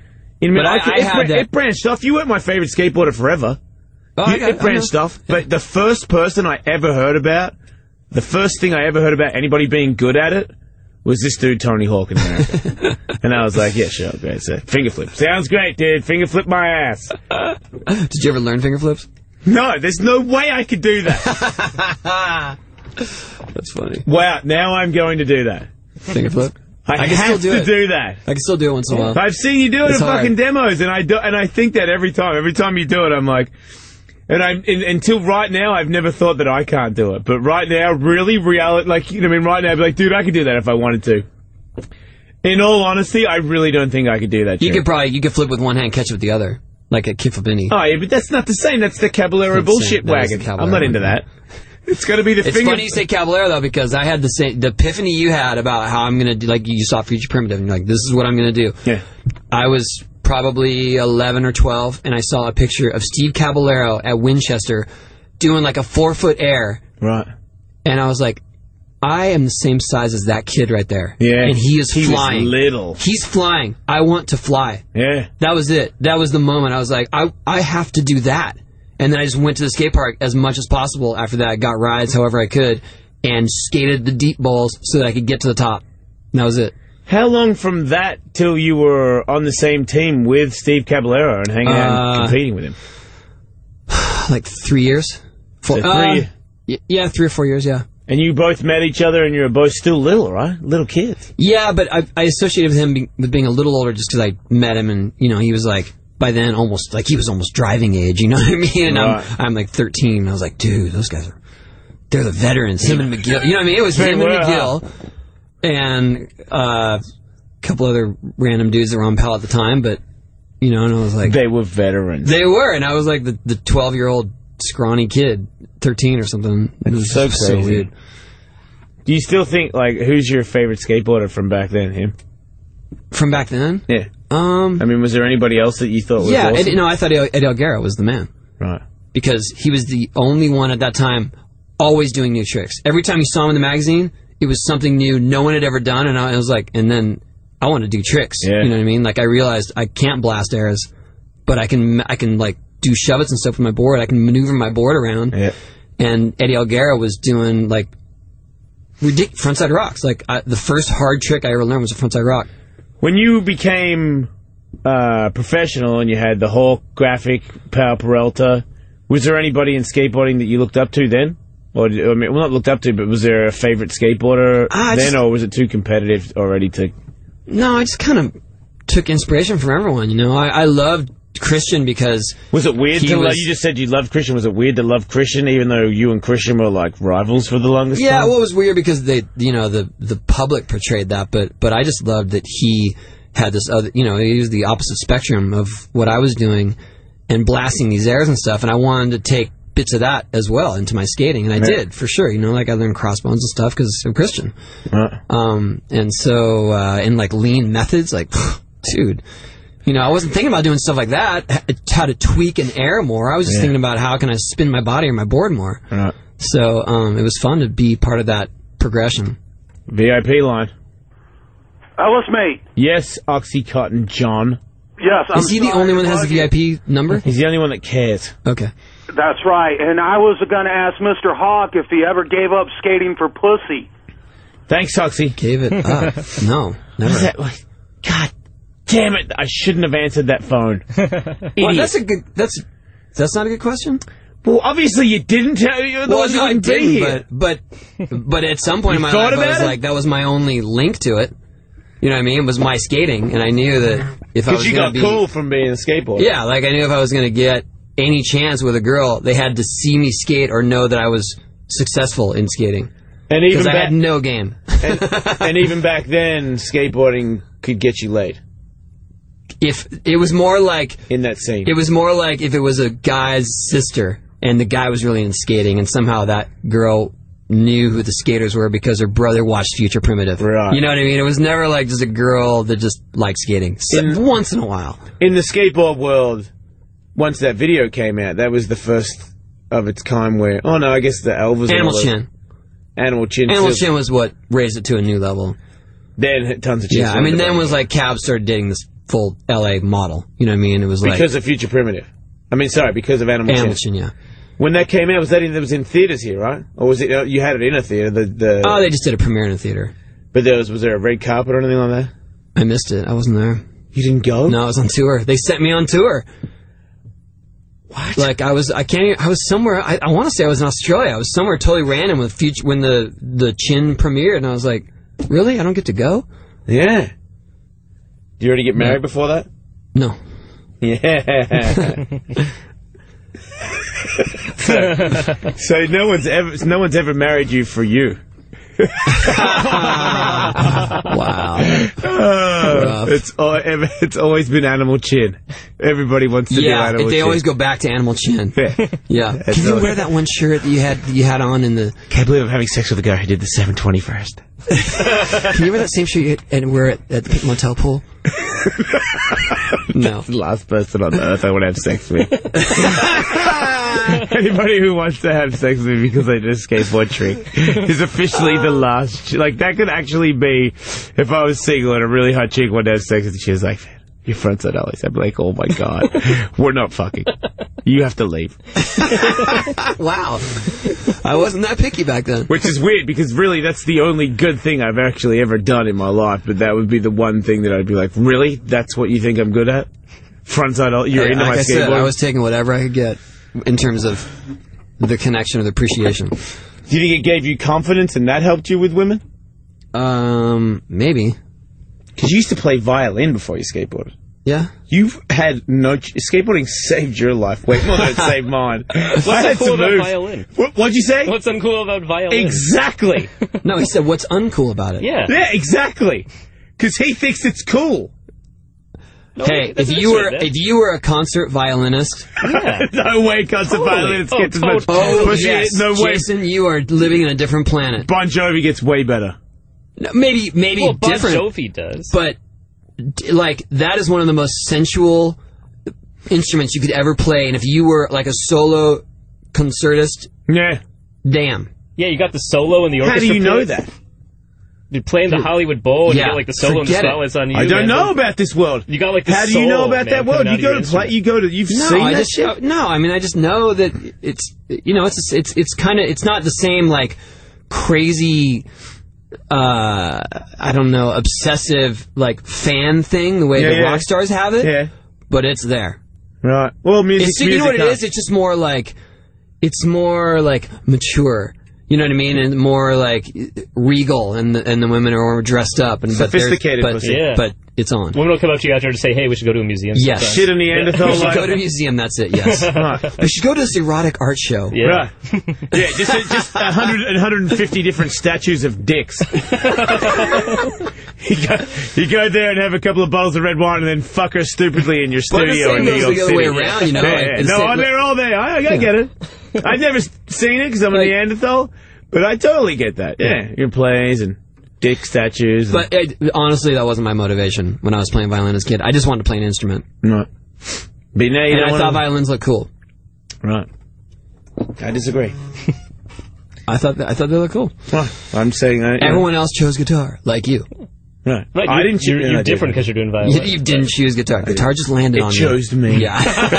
Speaker 2: it branched off. You weren't my favorite skateboarder forever. It branched off. But the first person I ever heard about, the first thing I ever heard about anybody being good at it, was this dude Tony Hawk in America. And I was like, yeah, sure, great. So, finger flip. Sounds great, dude. Finger flip my ass.
Speaker 3: Did you ever learn finger flips?
Speaker 2: No, there's no way I could do that.
Speaker 3: That's funny.
Speaker 2: Wow, now I'm going to do that.
Speaker 3: Finger flip?
Speaker 2: I
Speaker 3: can
Speaker 2: have
Speaker 3: still
Speaker 2: to do that.
Speaker 3: I can still do it once in a while.
Speaker 2: I've seen you do it
Speaker 3: It's
Speaker 2: in
Speaker 3: hard.
Speaker 2: fucking demos, and I think that every time. Every time you do it, I'm like, until right now, I've never thought that I can't do it. But right now, really, reality, like, you know what I mean? Right now, I'd be like, dude, I could do that if I wanted to. In all honesty, I really don't think I could do that.
Speaker 3: You could flip with one hand, catch it with the other. Like a kickflip innie.
Speaker 2: Oh, yeah, but that's not the same. That's the Caballero bullshit wagon. I'm not into that. It's got to be the
Speaker 3: It's
Speaker 2: finger.
Speaker 3: funny you say Caballero, though, because I had the epiphany you had about how I'm going to do, like, you saw Future Primitive, and you're like, this is what I'm going to do.
Speaker 2: Yeah.
Speaker 3: I was probably 11 or 12, and I saw a picture of Steve Caballero at Winchester doing, like, a 4-foot air.
Speaker 2: Right.
Speaker 3: And I was like, I am the same size as that kid right there.
Speaker 2: Yeah.
Speaker 3: And he is flying.
Speaker 2: Was little.
Speaker 3: He's flying. I want to fly.
Speaker 2: Yeah.
Speaker 3: That was it. That was the moment. I was like, I have to do that. And then I just went to the skate park as much as possible after that, got rides however I could, and skated the deep bowls so that I could get to the top. And that was it.
Speaker 2: How long from that till you were on the same team with Steve Caballero and hanging out and competing with him?
Speaker 3: Like 3 years.
Speaker 2: So 3
Speaker 3: Yeah, 3 or 4 years, yeah.
Speaker 2: And you both met each other and you were both still little, right? Little kids.
Speaker 3: Yeah, but I associated with him with being a little older just because I met him, and, you know, he was like, by then, he was almost driving age, you know what I mean? And
Speaker 2: Right.
Speaker 3: I'm like 13, and I was like, dude, those guys they're the veterans. Him and McGill. You know what I mean? It was him and McGill and a couple other random dudes that were on PAL at the time, but, you know, and I was like...
Speaker 2: They were veterans.
Speaker 3: They were, and I was like the 12-year-old scrawny kid, 13 or something. It was
Speaker 2: so crazy.
Speaker 3: weird.
Speaker 2: Do you still think, like, who's your favorite skateboarder from back then? Him?
Speaker 3: From back then?
Speaker 2: Yeah. I mean, was there anybody else that you thought was awesome?
Speaker 3: I thought Eddie Alguera was the man.
Speaker 2: Right.
Speaker 3: Because he was the only one at that time always doing new tricks. Every time you saw him in the magazine, it was something new no one had ever done, and I was like, and then I want to do tricks.
Speaker 2: Yeah.
Speaker 3: You know what I mean? Like, I realized I can't blast airs, but I can like do shove-its and stuff with my board. I can maneuver my board around.
Speaker 2: Yeah.
Speaker 3: And Eddie Alguera was doing, like, ridiculous frontside rocks. Like, the first hard trick I ever learned was a frontside rock.
Speaker 2: When you became professional and you had the Hawk, Graphic, Pal Peralta, Was there anybody in skateboarding that you looked up to then? Or, I mean, well, not looked up to, but was there a favorite skateboarder then, or was it too competitive already to...
Speaker 3: No, I just kind of took inspiration from everyone, you know. I loved Christian because...
Speaker 2: Was it weird to love... You just said you loved Christian. Was it weird to love Christian, even though you and Christian were, like, rivals for the longest time?
Speaker 3: Yeah, well, it was weird because they, you know, the public portrayed that, but I just loved that he had this other... You know, he was the opposite spectrum of what I was doing and blasting these airs and stuff, and I wanted to take bits of that as well into my skating, and I did, for sure. You know, like I learned crossbones and stuff because I'm Christian. And so, and like lean methods, like, dude, you know, I wasn't thinking about doing stuff like that, how to tweak an air more. I was just thinking about how can I spin my body or my board more. So, it was fun to be part of that progression.
Speaker 2: VIP line.
Speaker 6: Ellis, mate.
Speaker 2: Yes, Oxycontin John.
Speaker 6: Yes.
Speaker 3: Is he the only one that has the VIP number?
Speaker 2: He's the only one that cares.
Speaker 3: Okay.
Speaker 6: That's right. And I was going to ask Mr. Hawk if he ever gave up skating for pussy.
Speaker 2: Thanks, Oxy.
Speaker 3: Gave it up. No, never.
Speaker 2: Is that, like, God damn it! I shouldn't have answered that phone.
Speaker 3: Well, that's a good. That's not a good question.
Speaker 2: Well, obviously you didn't tell you.
Speaker 3: Well, no, I didn't. But at some point in my life, I was like, that was my only link to it. You know what I mean? It was my skating, and I knew that if I was
Speaker 2: you got cool from being a skateboarder.
Speaker 3: Yeah, like I knew if I was going to get any chance with a girl, they had to see me skate or know that I was successful in skating.
Speaker 2: And even
Speaker 3: I had no game.
Speaker 2: and even back then, skateboarding could get you laid.
Speaker 3: If it was more like
Speaker 2: in that scene,
Speaker 3: it was more like if it was a guy's sister and the guy was really in skating, and somehow that girl knew who the skaters were because her brother watched Future Primitive.
Speaker 2: Right.
Speaker 3: You know what I mean? It was never like just a girl that just liked skating. Once in a while.
Speaker 2: In the skateboard world, once that video came out, that was the first of its kind where... Oh, no, I guess the Elvis...
Speaker 3: Animal Chin.
Speaker 2: Animal Chin.
Speaker 3: Animal Chin was what raised it to a new level.
Speaker 2: Then tons of chicks.
Speaker 3: Yeah, I mean, then was like Cab started dating this full L.A. model. You know what I mean? It was like...
Speaker 2: Because of Future Primitive. I mean, sorry, because of Animal
Speaker 3: Chin, yeah.
Speaker 2: When that came out, was that in theaters here, right? Or was it you had it in a theater?
Speaker 3: Oh, they just did a premiere in a theater.
Speaker 2: But was there a red carpet or anything like that?
Speaker 3: I missed it. I wasn't there.
Speaker 2: You didn't go?
Speaker 3: No, I was on tour. They sent me on tour.
Speaker 2: What?
Speaker 3: Like I was somewhere. I want to say I was in Australia. I was somewhere totally random with Future when the Chin premiered, and I was like, really? I don't get to go?
Speaker 2: Yeah. Did you already get married before that?
Speaker 3: No.
Speaker 2: Yeah. So no one's ever married you for you.
Speaker 3: Wow.
Speaker 2: It's always been Animal Chin. Everybody wants to do Animal Chin.
Speaker 3: They always go back to Animal Chin. Yeah. Can you wear that one shirt that you had on in the...
Speaker 2: Can't believe I'm having sex with a guy who did the 720 first.
Speaker 3: Can you wear that same shirt and wear it at the motel pool? No.
Speaker 2: That's the last person on earth I want to have sex with. Anybody who wants to have sex with me because I did a skateboard trick is officially the last. Like, that could actually be if I was single and a really hot chick wanted to have sex with me. She was like, man, your friends at Ellie's. I'd be like, oh my God, we're not fucking. You have to leave.
Speaker 3: Wow. I wasn't that picky back then.
Speaker 2: Which is weird because really that's the only good thing I've actually ever done in my life, but that would be the one thing that I'd be like, really? That's what you think I'm good at? Frontside, you're into
Speaker 3: like
Speaker 2: my
Speaker 3: I
Speaker 2: skateboard?
Speaker 3: said, I was taking whatever I could get in terms of the connection or the appreciation.
Speaker 2: Do you think it gave you confidence and that helped you with women?
Speaker 3: Maybe.
Speaker 2: Because you used to play violin before you skateboarded.
Speaker 3: Yeah.
Speaker 2: You've had skateboarding saved your life way more than it saved mine.
Speaker 4: What's uncool about violin?
Speaker 2: What'd you say?
Speaker 4: What's uncool about violin?
Speaker 2: Exactly.
Speaker 3: No, he said, what's uncool about it?
Speaker 4: Yeah.
Speaker 2: Yeah, exactly. Because he thinks it's cool.
Speaker 4: No,
Speaker 3: hey, if you were a concert violinist,
Speaker 2: no way, concert violinists get as much.
Speaker 3: Yes.
Speaker 2: No way.
Speaker 3: Jason, you are living in a different planet.
Speaker 2: Bon Jovi gets way better.
Speaker 3: No, maybe
Speaker 4: well,
Speaker 3: different.
Speaker 4: Bon Jovi does,
Speaker 3: but like that is one of the most sensual instruments you could ever play. And if you were like a solo concertist, damn.
Speaker 4: Yeah, you got the solo and the orchestra.
Speaker 2: How do you know that?
Speaker 4: You're playing the Hollywood Bowl and you get like the solo and the spotlight's on you.
Speaker 2: I don't know about this world.
Speaker 4: You got like the
Speaker 2: How do you know about that world? You go to play. You've seen that shit.
Speaker 3: No, I mean I just know that it's it's kind of it's not the same like crazy. I don't know, obsessive like fan thing the way the rock stars have it. Yeah. But it's there.
Speaker 2: Right. Well, music.
Speaker 3: You know what it is? It's just more like mature. You know what I mean? And more like regal, and the women are more dressed up and
Speaker 2: sophisticated.
Speaker 3: But it's on.
Speaker 4: Women will come up to you after to say, "Hey, we should go to a museum."
Speaker 3: Yes.
Speaker 2: Shit in Neanderthal.
Speaker 3: We should go to a museum. That's it. Yes. We should go to this erotic art show.
Speaker 4: Yeah.
Speaker 2: Right. Yeah. Just 150 different statues of dicks. You go there and have a couple of bottles of red wine, and then fuck her stupidly in your studio in New York
Speaker 3: the other
Speaker 2: City.
Speaker 3: way around, you know.
Speaker 2: Yeah. No, they're all there. I get it. I've never seen it because I'm a Neanderthal, but I totally get that. Yeah, your plays and dick statues.
Speaker 3: But honestly, that wasn't my motivation when I was playing violin as a kid. I just wanted to play an instrument.
Speaker 2: Right. But now you
Speaker 3: I thought violins looked cool.
Speaker 2: Right. I disagree.
Speaker 3: I thought they looked cool.
Speaker 2: Well, I'm saying
Speaker 3: everyone else chose guitar, like you.
Speaker 2: Right.
Speaker 4: I didn't. You're different because you're doing violin.
Speaker 3: You didn't choose guitar. Guitar just landed on you.
Speaker 2: It chose me.
Speaker 3: Yeah.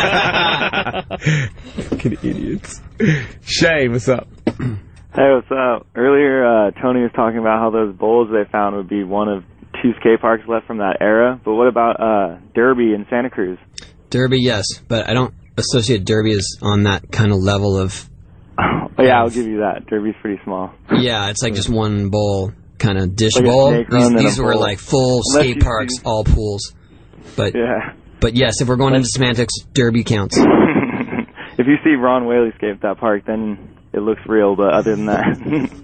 Speaker 2: Fucking idiots. Shay, what's up?
Speaker 12: Hey, what's up? Earlier, Tony was talking about how those bowls they found would be one of 2 skate parks left from that era. But what about Derby in Santa Cruz?
Speaker 3: Derby, yes, but I don't associate Derby as on that kind of level of...
Speaker 12: Oh, yeah, I'll give you that. Derby's pretty small.
Speaker 3: Yeah, it's like just one bowl, kind of dish
Speaker 12: like
Speaker 3: bowl.
Speaker 12: These
Speaker 3: were
Speaker 12: bowl.
Speaker 3: like full skate parks, all pools. But yes, if we're going into semantics, Derby counts.
Speaker 12: If you see Ron Whaley skate at that park, then it looks real, but other than that...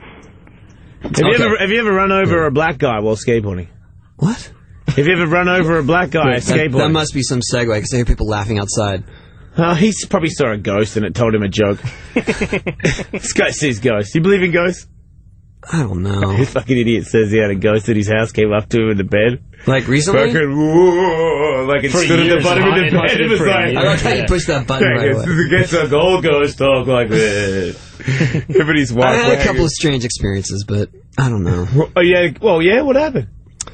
Speaker 2: Have you ever run over a black guy while skateboarding?
Speaker 3: What?
Speaker 2: Have you ever run over a black guy skateboarding?
Speaker 3: That must be some segue, because I hear people laughing outside.
Speaker 2: He probably saw a ghost and it told him a joke. This guy sees ghosts. You believe in ghosts?
Speaker 3: I don't know.
Speaker 2: This fucking idiot says he had a ghost at his house, came up to him in the bed.
Speaker 3: Like recently?
Speaker 2: Fucking, whoa, like it stood at the bottom of the bed and was like...
Speaker 3: I like how you push that button right away.
Speaker 2: It gets a gold ghost talk like this. Everybody's walking.
Speaker 3: I had a couple of strange experiences, but I don't know.
Speaker 2: Oh, yeah. Well, yeah, what happened?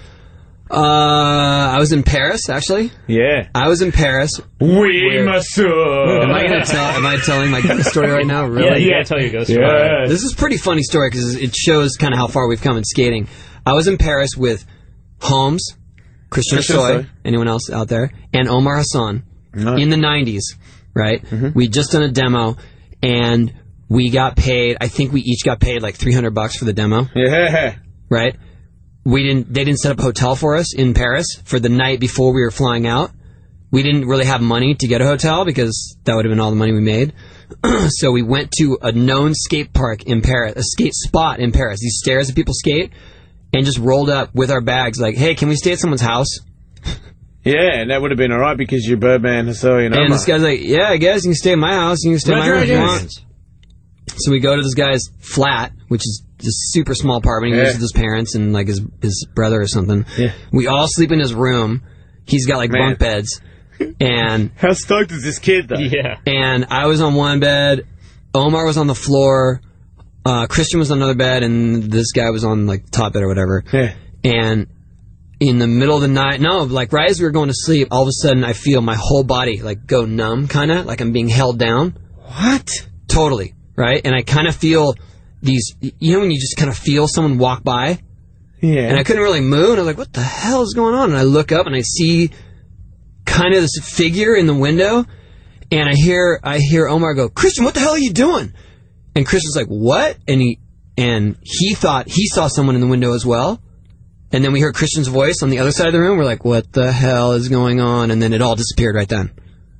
Speaker 3: I was in Paris, actually.
Speaker 2: Yeah.
Speaker 3: I was in Paris.
Speaker 2: Oui, monsieur.
Speaker 3: Am I telling my ghost story right now? Really?
Speaker 4: Yeah, you gotta tell your ghost story.
Speaker 2: Yes.
Speaker 3: This is a pretty funny story because it shows kind of how far we've come in skating. I was in Paris with Holmes, Christian Soy, anyone else out there, and Omar Hassan in the 90s, right? Mm-hmm. We'd just done a demo, and we got paid, I think we each got paid like $300 for the demo.
Speaker 2: Yeah.
Speaker 3: Right? They didn't set up a hotel for us in Paris for the night before we were flying out. We didn't really have money to get a hotel because that would have been all the money we made. So we went to a known skate park in Paris, a skate spot in Paris, these stairs that people skate, and just rolled up with our bags like, hey, can we stay at someone's house?
Speaker 2: Yeah, and that would have been all right because you're Birdman, Hassan, and Omar.
Speaker 3: And this guy's like, yeah, I guess you can stay at my house. You can stay at my room if you want. So we go to this guy's flat, which is just super small apartment. He lives with his parents and like his brother or something. Yeah. We all sleep in his room. He's got like bunk beds. And
Speaker 2: how stoked is this kid though?
Speaker 4: Yeah.
Speaker 3: And I was on one bed. Omar was on the floor. Christian was on another bed, and this guy was on like the top bed or whatever. Yeah. And in the middle of the night, right as we were going to sleep, all of a sudden I feel my whole body like go numb, kind of like I'm being held down.
Speaker 2: What?
Speaker 3: Totally. Right? And I kind of feel these, you know when you just kind of feel someone walk by?
Speaker 2: Yeah.
Speaker 3: And I couldn't really move, and I was like, what the hell is going on? And I look up, and I see kind of this figure in the window, and I hear Omar go, Christian, what the hell are you doing? And Christian's like, what? And he thought he saw someone in the window as well. And then we heard Christian's voice on the other side of the room. We're like, what the hell is going on? And then it all disappeared right then.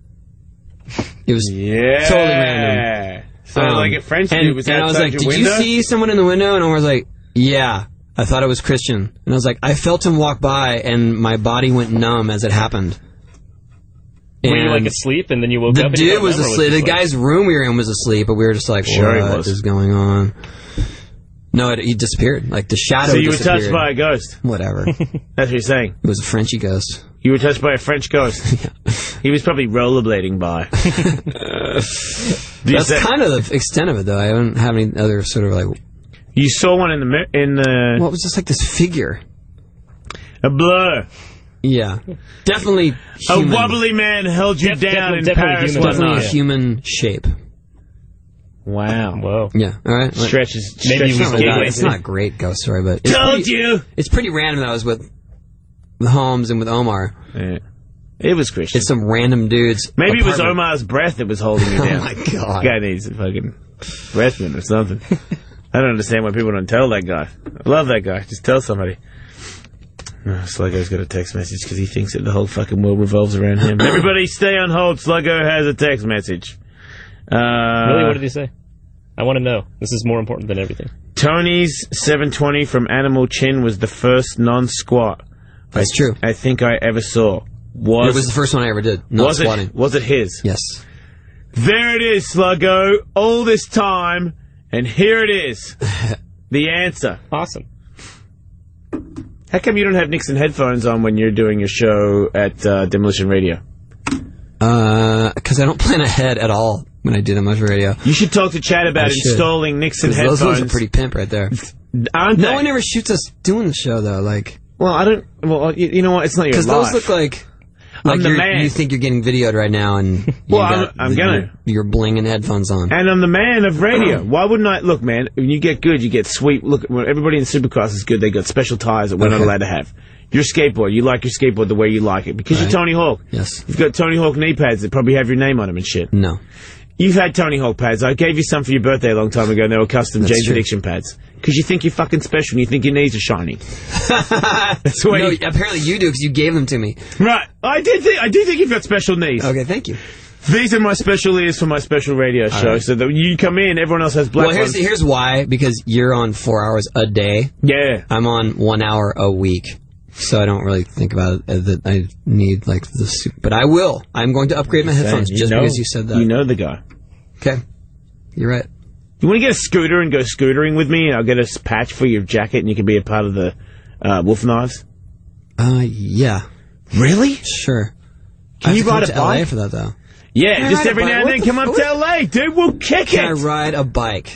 Speaker 3: It was totally random.
Speaker 2: So like at French dude was outside
Speaker 3: I was like, did you see someone in the window? And Omar was like, yeah, I thought it was Christian. And I was like, I felt him walk by, and my body went numb as it happened.
Speaker 4: Were you like asleep, and then you woke up?
Speaker 3: The dude was asleep. The guy's room we were in was asleep, but we were just like, what is going on? No, he disappeared. Like the shadow disappeared.
Speaker 2: So you were touched by a ghost?
Speaker 3: Whatever.
Speaker 2: That's what you're saying?
Speaker 3: It was a Frenchy ghost.
Speaker 2: You were touched by a French ghost?
Speaker 3: Yeah.
Speaker 2: He was probably rollerblading by.
Speaker 3: That's kind of the extent of it, though. I don't have any other sort of like...
Speaker 2: You saw one in the...
Speaker 3: Well, it was just like this figure.
Speaker 2: A blur.
Speaker 3: Yeah. Definitely human.
Speaker 2: A wobbly man held you down in Paris one
Speaker 3: Definitely
Speaker 2: night.
Speaker 3: a human shape.
Speaker 2: Wow.
Speaker 4: Whoa.
Speaker 3: Yeah, all right.
Speaker 2: Stretches.
Speaker 3: It's not a great ghost story, but...
Speaker 2: Told you!
Speaker 3: It's pretty random that I was with Holmes and with Omar.
Speaker 2: Yeah. It was Christian.
Speaker 3: It's some random dudes.
Speaker 2: Maybe it was
Speaker 3: apartment.
Speaker 2: Omar's breath that was holding me down.
Speaker 3: Oh my God.
Speaker 2: Guy needs a fucking breath mint or something. I don't understand why people don't tell that guy. I love that guy. Just tell somebody. Sluggo's got a text message because he thinks that the whole fucking world revolves around him. Everybody stay on hold. Sluggo has a text message.
Speaker 4: Really? What did he say? I want to know. This is more important than everything.
Speaker 2: Tony's 720 from Animal Chin was the first non-squat.
Speaker 3: That's true.
Speaker 2: I think I ever saw.
Speaker 3: It was the first one I ever did. Not squatting.
Speaker 2: Was it his?
Speaker 3: Yes.
Speaker 2: There it is, Sluggo. All this time, and here it is. The answer.
Speaker 4: Awesome.
Speaker 2: How come you don't have Nixon headphones on when you're doing your show at Demolition Radio?
Speaker 3: Because I don't plan ahead at all when I do Demolition Radio.
Speaker 2: You should talk to Chad about installing Nixon headphones.
Speaker 3: Those are pretty pimp right there.
Speaker 2: Aren't
Speaker 3: no
Speaker 2: they?
Speaker 3: one ever shoots us doing the show, though. Like,
Speaker 2: well, I don't... Well, you know what? It's not your life.
Speaker 3: Because those look like...
Speaker 2: I'm the man.
Speaker 3: You think you're getting videoed right now, and
Speaker 2: I'm gonna.
Speaker 3: You're blinging headphones on.
Speaker 2: And I'm the man of radio. Why wouldn't I? Look, man, when you get good, you get sweet. Look, when everybody in Supercross is good, they got special tires that we're not allowed to have. Your skateboard, you like your skateboard the way you like it. Because you're Tony Hawk.
Speaker 3: Yes.
Speaker 2: You've got Tony Hawk knee pads that probably have your name on them and shit.
Speaker 3: No.
Speaker 2: You've had Tony Hawk pads. I gave you some for your birthday a long time ago, and they were custom James Addiction pads. Because you think you're fucking special and you think your knees are shiny. That's why.
Speaker 3: No, apparently you do because you gave them to me.
Speaker 2: Right. I do think you've got special knees.
Speaker 3: Okay, thank you.
Speaker 2: These are my special ears for my special radio show,
Speaker 3: right.
Speaker 2: so that when you come in, everyone else has black ones.
Speaker 3: Well, here's why. Because you're on 4 hours a day.
Speaker 2: Yeah.
Speaker 3: I'm on 1 hour a week. So I don't really think about it that I need, like, the suit. But I will. I'm going to upgrade my headphones just because you said that.
Speaker 2: You know the guy.
Speaker 3: Okay. You're right.
Speaker 2: You want to get a scooter and go scootering with me, and I'll get a patch for your jacket, and you can be a part of the Wolf Knives?
Speaker 3: Yeah.
Speaker 2: Really?
Speaker 3: Sure.
Speaker 2: Can you ride a
Speaker 3: bike?
Speaker 2: bike?
Speaker 3: LA for that, though.
Speaker 2: Yeah, just every now and then come up to LA, dude. We'll kick it.
Speaker 3: Can I ride a bike?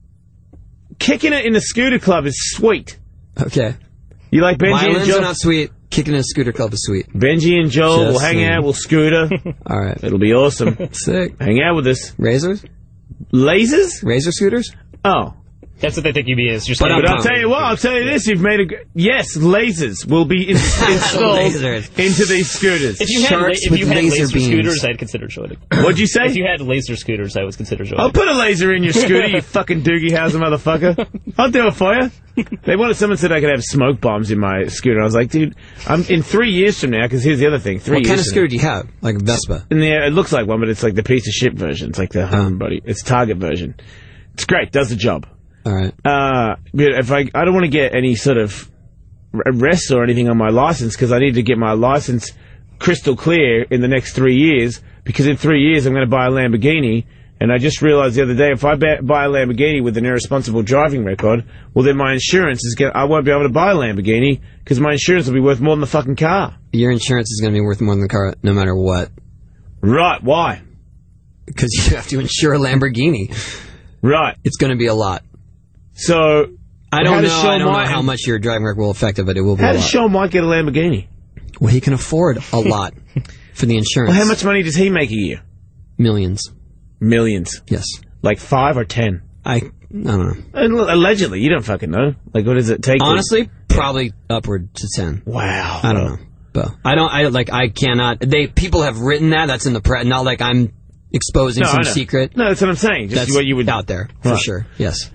Speaker 2: Kicking it in a scooter club is sweet.
Speaker 3: Okay.
Speaker 2: You like Benji and
Speaker 3: Violins
Speaker 2: Joel?
Speaker 3: are not sweet. Kicking in a scooter club is sweet.
Speaker 2: Benji and Joel will
Speaker 3: Just
Speaker 2: hang
Speaker 3: saying.
Speaker 2: out, we'll scooter.
Speaker 3: All right.
Speaker 2: It'll be awesome.
Speaker 3: Sick.
Speaker 2: Hang out with us.
Speaker 3: Razors?
Speaker 2: Lasers?
Speaker 3: Razor scooters?
Speaker 2: Oh.
Speaker 4: That's what they think you be is.
Speaker 2: But I'll tell you what, I'll tell you this, you've made a... Yes, lasers will be installed into these scooters.
Speaker 4: If you had laser scooters, I'd consider joining.
Speaker 2: What'd you say?
Speaker 4: If you had laser scooters, I would consider joining.
Speaker 2: I'll put a laser in your scooter, you fucking Doogie Howser motherfucker. I'll do it for you. Someone said I could have smoke bombs in my scooter. I was like, dude, I'm in 3 years from now, because here's the other thing.
Speaker 3: What kind of scooter do you have? Like a Vespa?
Speaker 2: It looks like one, but it's like the piece of shit version. It's like the home buddy. It's Target version. It's great. Does the job.
Speaker 3: All right.
Speaker 2: But if I don't want to get any sort of arrests or anything on my license, because I need to get my license crystal clear in the next 3 years, because in 3 years I'm going to buy a Lamborghini, and I just realized the other day if I buy a Lamborghini with an irresponsible driving record, well then my insurance I won't be able to buy a Lamborghini, because my insurance will be worth more than the fucking car.
Speaker 3: Your insurance is going to be worth more than the car no matter what.
Speaker 2: Right, why?
Speaker 3: Because you have to insure a Lamborghini.
Speaker 2: Right.
Speaker 3: It's going to be a lot.
Speaker 2: So,
Speaker 3: I don't know how much your driving record will affect it, but it will be a lot.
Speaker 2: How does Sean White get a Lamborghini?
Speaker 3: Well, he can afford a lot for the insurance.
Speaker 2: Well, how much money does he make a year?
Speaker 3: Millions.
Speaker 2: Millions?
Speaker 3: Yes.
Speaker 2: Like 5 or 10?
Speaker 3: I don't know.
Speaker 2: Allegedly, you don't fucking know. Like, what does it take?
Speaker 3: Honestly, probably upward to 10.
Speaker 2: Wow.
Speaker 3: I don't know. But I cannot. People have written that. That's in the press. Not like I'm exposing some secret.
Speaker 2: No, that's what I'm saying. Just
Speaker 3: that's
Speaker 2: what you would
Speaker 3: out there for sure. Yes.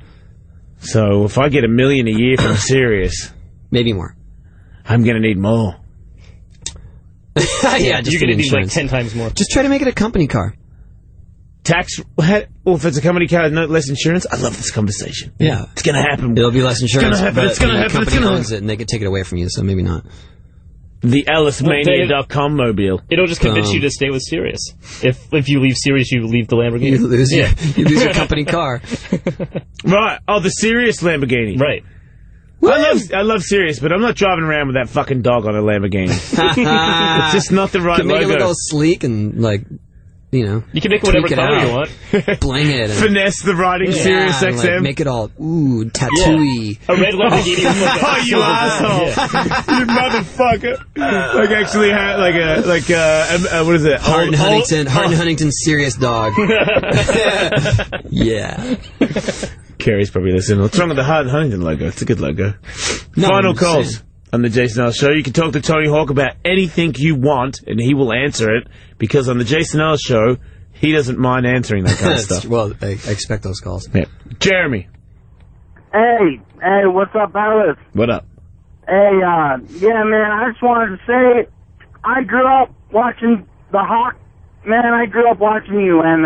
Speaker 2: So if I get $1 million a year from Sirius,
Speaker 3: maybe more.
Speaker 2: I'm gonna need more.
Speaker 3: Yeah, just
Speaker 4: you're gonna need like 10 times more.
Speaker 3: Just try to make it a company car.
Speaker 2: Tax? Well, if it's a company car, no less insurance. I love this conversation.
Speaker 3: Yeah,
Speaker 2: it's gonna happen.
Speaker 3: It'll be less insurance.
Speaker 2: It's gonna happen. It's gonna happen.
Speaker 3: The company owns it, and they could take it away from you. So maybe not.
Speaker 2: The EllisMania.com mobile.
Speaker 4: It'll just convince you to stay with Sirius. If you leave Sirius, you leave the Lamborghini.
Speaker 3: You lose your company car.
Speaker 2: Right. Oh, the Sirius Lamborghini.
Speaker 4: Right.
Speaker 2: I love Sirius, but I'm not driving around with that fucking dog on a Lamborghini. It's just not the right
Speaker 3: logo. Make it look all
Speaker 2: logo.
Speaker 3: sleek and like, you know.
Speaker 4: You can make whatever color you want.
Speaker 3: Bling it. And
Speaker 2: finesse the riding Sirius XM.
Speaker 3: Like, make it all tattooy.
Speaker 4: A red Lamborghini.
Speaker 2: Oh, you asshole! You motherfucker! Like actually had what is it?
Speaker 3: Hart Huntington Sirius dog. Yeah.
Speaker 2: Carrie's probably listening. What's wrong with the Hart Huntington logo? It's a good logo.
Speaker 3: No,
Speaker 2: Final calls. on the Jason Ellis Show. You can talk to Tony Hawk about anything you want, and he will answer it, because on the Jason Ellis Show, he doesn't mind answering that kind of stuff.
Speaker 3: Well, I expect those calls.
Speaker 2: Yeah. Jeremy.
Speaker 13: Hey, what's up, Alice?
Speaker 2: What up?
Speaker 13: Hey, yeah, man, I just wanted to say, I grew up watching the Hawk. Man, I grew up watching you, and,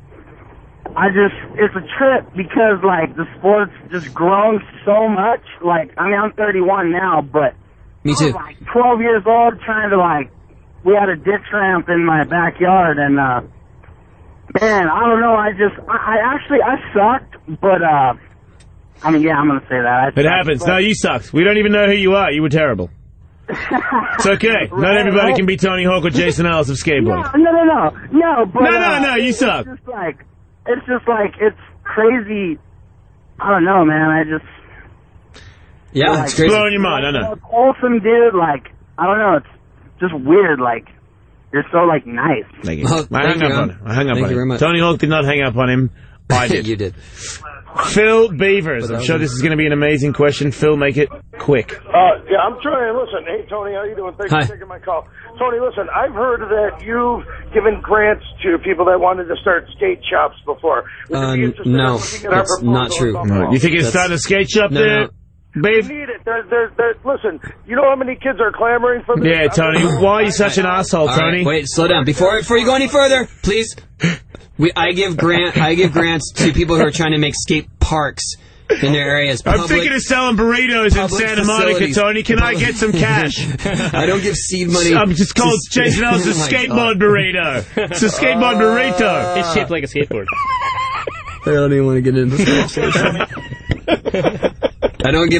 Speaker 13: it's a trip because, like, the sport's just grown so much. Like, I mean, I'm 31 now, but
Speaker 3: Me too.
Speaker 13: I was, like, 12 years old trying to, like, we had a ditch ramp in my backyard, and, man, I don't know, I sucked, but, I mean, yeah, I'm going to say that.
Speaker 2: It happens. No, you sucked. We don't even know who you are. You were terrible. It's okay. Not everybody can be Tony Hawk or Jason Ellis of skateboarding.
Speaker 13: No, but...
Speaker 2: No, you suck.
Speaker 13: It's just like, it's crazy. I don't know, man,
Speaker 3: Yeah,
Speaker 13: like,
Speaker 3: it's crazy.
Speaker 2: Blowing your mind, I know.
Speaker 13: Wholesome dude, like, I don't know, it's just weird, like, you're so, like, nice.
Speaker 2: Thank you. I hung up on him.
Speaker 3: Thank you very much.
Speaker 2: Tony Hawk did not hang up on him. I did.
Speaker 3: You did.
Speaker 2: Phil Beavers. I'm sure this is going to be an amazing question. Phil, make it quick.
Speaker 14: Yeah, I'm trying. Listen, hey, Tony, how you doing? Thanks for taking my call. Tony, listen, I've heard that you've given grants to people that wanted to start skate shops before.
Speaker 3: No, that's not true.
Speaker 2: No. You think it's starting a skate shop there, babe?
Speaker 14: You need it. Listen, you know how many kids are clamoring for this?
Speaker 2: Yeah, Tony, why are you such an asshole, Tony?
Speaker 3: Right, wait, slow down. Before you go any further, please. I give grants to people who are trying to make skate parks in their areas.
Speaker 2: I'm thinking of selling burritos in Santa Monica, Tony. Can I get some cash?
Speaker 3: I don't give seed money.
Speaker 2: I'm just called Jason Ellis' skateboard burrito. It's a skateboard burrito.
Speaker 4: It's shaped like a skateboard.
Speaker 3: I don't even want to get into this. I don't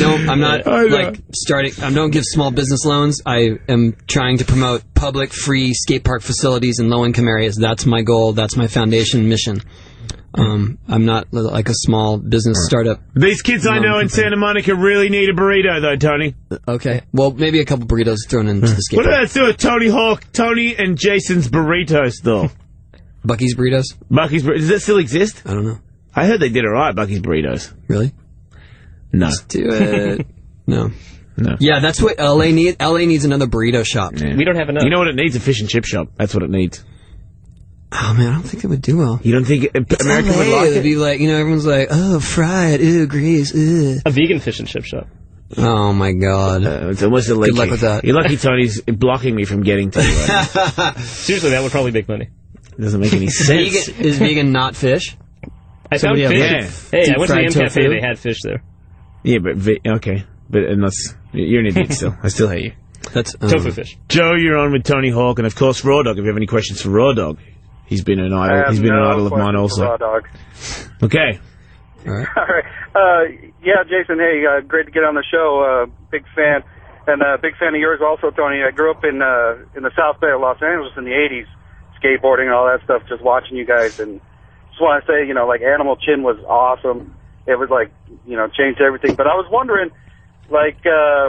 Speaker 3: give small business loans. I am trying to promote public, free skate park facilities in low-income areas. That's my goal. That's my foundation mission. I'm not like a small business startup.
Speaker 2: These kids I know in Santa Monica really need a burrito, though, Tony.
Speaker 3: Okay. Well, maybe a couple burritos thrown into the skate
Speaker 2: park. What
Speaker 3: park.
Speaker 2: did that do with Tony Hawk, Tony and Jason's burrito store?
Speaker 3: Bucky's Burritos?
Speaker 2: Bucky's Burritos. Does that still exist?
Speaker 3: I don't know.
Speaker 2: I heard they did all right, Bucky's Burritos.
Speaker 3: Really?
Speaker 2: No.
Speaker 3: Let's do it. No. Yeah, that's what LA needs. LA needs another burrito shop.
Speaker 2: Yeah.
Speaker 4: We don't have enough.
Speaker 2: You know what it needs? A fish and chip shop. That's what it needs.
Speaker 3: Oh, man, I don't think it would do well.
Speaker 2: You don't think America would like it?
Speaker 3: It'd be like, everyone's like, oh, fried, ew, grease, ew.
Speaker 4: A vegan fish and chip shop.
Speaker 3: Oh, my God.
Speaker 2: It's almost illegal.
Speaker 3: Good luck with that.
Speaker 2: You're lucky Tony's blocking me from getting to you.
Speaker 4: Seriously, that would probably make money.
Speaker 2: It doesn't make any sense.
Speaker 3: Is vegan not fish?
Speaker 4: I found fish.
Speaker 2: Yeah.
Speaker 4: Hey, I went to the M Cafe. They had fish there.
Speaker 2: Yeah, but okay. But unless you're an idiot still. I still hate you.
Speaker 3: That's
Speaker 4: tofu fish.
Speaker 2: Joe, you're on with Tony Hawk, and of course Raw Dog. If you have any questions for Raw Dog, he's been an idol. He's been an idol of mine also.
Speaker 15: Raw Dog.
Speaker 2: Okay.
Speaker 3: All right.
Speaker 15: All right. Yeah, Jason. Hey, great to get on the show. Big fan, and big fan of yours also, Tony. I grew up in the South Bay of Los Angeles in the '80s, skateboarding and all that stuff. Just watching you guys, and just want to say, like Animal Chin was awesome. It was like, changed everything. But I was wondering, like,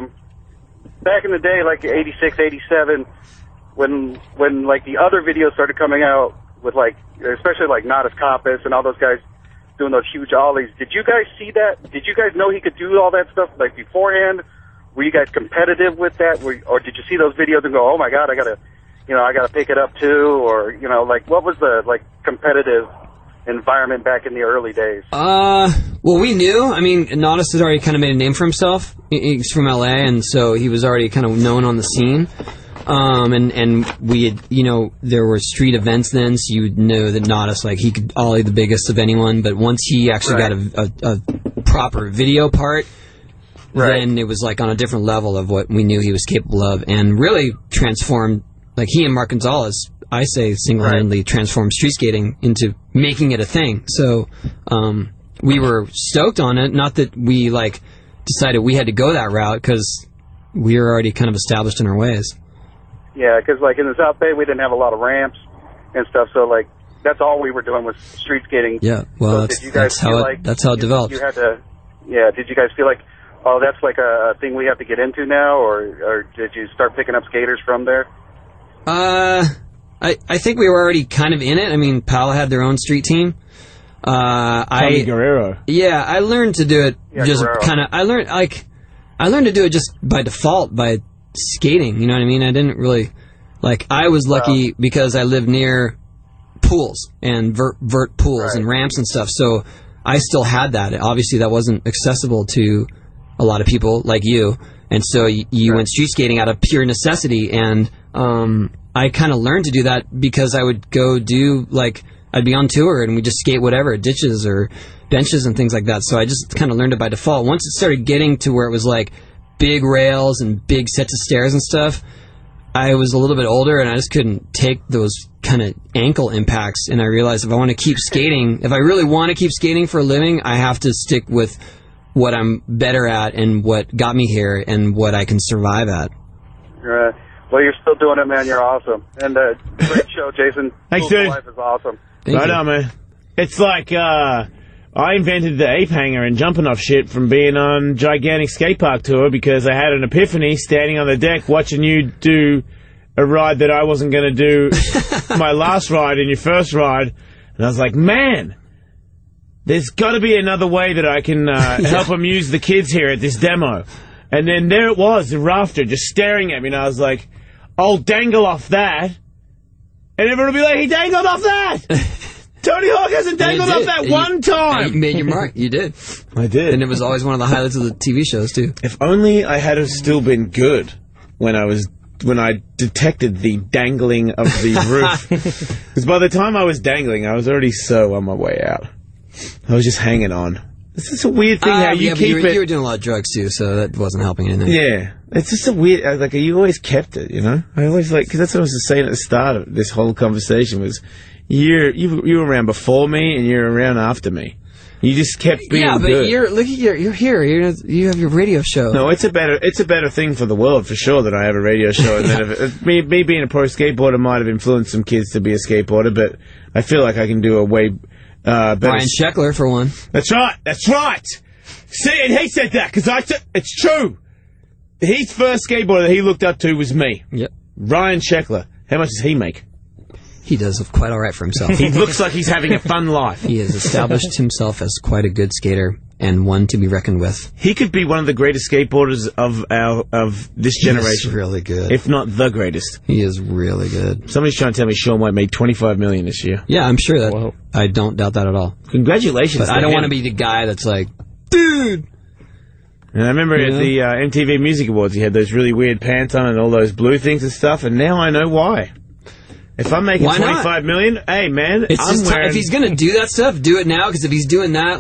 Speaker 15: back in the day, like 86, 87, when like the other videos started coming out with like, especially like Natas Kappas and all those guys doing those huge ollies. Did you guys see that? Did you guys know he could do all that stuff like beforehand? Were you guys competitive with that? Or did you see those videos and go, oh my God, I gotta pick it up too? Or, like what was the like competitive environment back in the early days?
Speaker 3: Well, we knew. I mean, Natas had already kind of made a name for himself. He's from LA, and so he was already kind of known on the scene. And we had, there were street events then, so you would know that Natas, like, he could ollie the biggest of anyone, but once he actually got a proper video part, then it was like on a different level of what we knew he was capable of, and really transformed, like he and Mark Gonzalez, I say single-handedly transformed street skating into making it a thing. So we were stoked on it. Not that we like decided we had to go that route, because we were already kind of established in our ways.
Speaker 15: Yeah, because like in the South Bay, we didn't have a lot of ramps and stuff. So like that's all we were doing was street skating.
Speaker 3: Yeah, well,
Speaker 15: so
Speaker 3: that's how it developed.
Speaker 15: You had to, did you guys feel like, oh, that's like a thing we have to get into now, or did you start picking up skaters from there?
Speaker 3: I think we were already kind of in it. I mean, Pal had their own street team.
Speaker 2: Tommy Guerrero.
Speaker 3: Yeah, I learned to do it just kind of. I learned, like, I learned to do it just by default, by skating, you know what I mean? I didn't really, I was lucky because I lived near pools and vert pools and ramps and stuff, so I still had that. Obviously, that wasn't accessible to a lot of people like you, and so you went street skating out of pure necessity, and I kind of learned to do that because I would go do, I'd be on tour and we'd just skate whatever, ditches or benches and things like that, so I just kind of learned it by default. Once it started getting to where it was big rails and big sets of stairs and stuff, I was a little bit older and I just couldn't take those kind of ankle impacts, and I realized if I want to keep skating, if I really want to keep skating for a living, I have to stick with what I'm better at and what got me here and what I can survive at.
Speaker 15: Right. Well, you're still doing it, man. You're awesome. And great show, Jason.
Speaker 2: Thanks, dude.
Speaker 15: Life is awesome.
Speaker 2: Right on, man. It's like I invented the ape hanger and jumping off shit from being on gigantic skate park tour because I had an epiphany standing on the deck watching you do a ride that I wasn't going to do my last ride and your first ride. And I was like, man, there's got to be another way that I can help amuse the kids here at this demo. And then there it was, the rafter, just staring at me. And I was like, I'll dangle off that. And everyone will be like, he dangled off that! Tony Hawk hasn't dangled off that one time!
Speaker 3: You made your mark. You did.
Speaker 2: I did.
Speaker 3: And it was always one of the highlights of the TV shows, too.
Speaker 2: If only I had have still been good when I detected the dangling of the roof. Because by the time I was dangling, I was already so on my way out. I was just hanging on. This is a weird thing how you keep it.
Speaker 3: You were doing a lot of drugs, too, so that wasn't helping anything.
Speaker 2: Yeah. It's just a weird, you always kept it, you know? I always because that's what I was saying at the start of this whole conversation was, you were around before me and you're around after me. You just kept being good.
Speaker 3: Yeah, but you're here. You have your radio show.
Speaker 2: No, it's a better thing for the world for sure that I have a radio show. And then me being a pro skateboarder might have influenced some kids to be a skateboarder, but I feel like I can do a way better.
Speaker 3: Ryan Sheckler for one.
Speaker 2: That's right. See, and he said that because it's true. His first skateboarder that he looked up to was me.
Speaker 3: Yep.
Speaker 2: Ryan Sheckler. How much does he make?
Speaker 3: He does quite all right for himself.
Speaker 2: He looks like he's having a fun life.
Speaker 3: He has established himself as quite a good skater and one to be reckoned with.
Speaker 2: He could be one of the greatest skateboarders of this generation.
Speaker 3: He's really good.
Speaker 2: If not the greatest.
Speaker 3: He is really good.
Speaker 2: Somebody's trying to tell me Shaun White made $25 million this year.
Speaker 3: Yeah, I'm sure that. Whoa. I don't doubt that at all.
Speaker 2: Congratulations.
Speaker 3: But I don't want to be the guy that's like, dude.
Speaker 2: And I remember at the MTV Music Awards, he had those really weird pants on and all those blue things and stuff, and now I know why. If I'm making $25 million, hey, man,
Speaker 3: if he's going to do that stuff, do it now, because if he's doing that,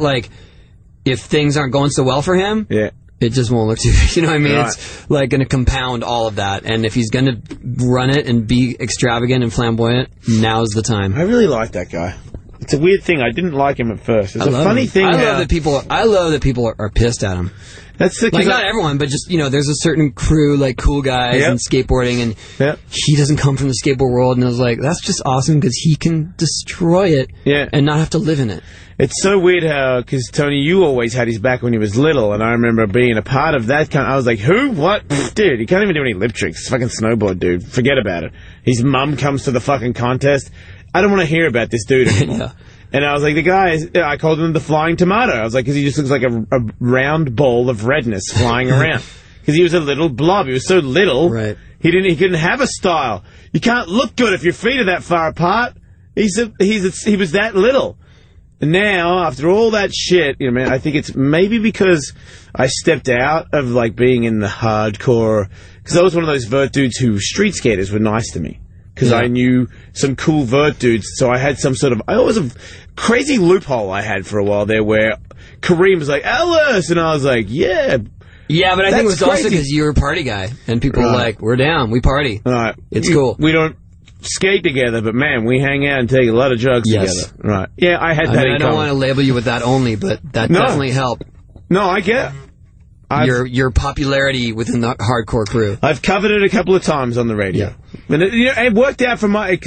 Speaker 3: if things aren't going so well for him, it just won't look too good. You know what I mean? Right. It's going to compound all of that. And if he's going to run it and be extravagant and flamboyant, now's the time.
Speaker 2: I really like that guy. It's a weird thing. I didn't like him at first. It's a funny thing.
Speaker 3: I love that people are pissed at him.
Speaker 2: That's the
Speaker 3: not everyone, but just, there's a certain crew, cool guys and skateboarding, and he doesn't come from the skateboard world, and I was like, that's just awesome, because he can destroy it and not have to live in it.
Speaker 2: It's so weird how, because Tony, you always had his back when he was little, and I remember being a part of that I was like, who? What? Dude, he can't even do any lip tricks. It's fucking snowboard, dude. Forget about it. His mum comes to the fucking contest. I don't want to hear about this dude anymore. And I was like, I called him the flying tomato. I was like, because he just looks like a round ball of redness flying around. Because he was a little blob. He was so little. Right. He couldn't have a style. You can't look good if your feet are that far apart. He was that little. And now, after all that shit, man, I think it's maybe because I stepped out of, being in the hardcore. Because I was one of those vert dudes who street skaters were nice to me. Because I knew some cool vert dudes, so I had I always a crazy loophole I had for a while there where Kareem was like, Ellis! And I was like, yeah.
Speaker 3: Yeah, but I think it was also because you were a party guy, and people were like, we're down, we party.
Speaker 2: Right.
Speaker 3: It's cool.
Speaker 2: We don't skate together, but man, we hang out and take a lot of drugs together. Right. Yeah, I had that in
Speaker 3: I don't want to label you with that only, but that definitely helped.
Speaker 2: No, I get it.
Speaker 3: Your popularity within the hardcore crew.
Speaker 2: I've covered it a couple of times on the radio. Yeah. And it worked out for my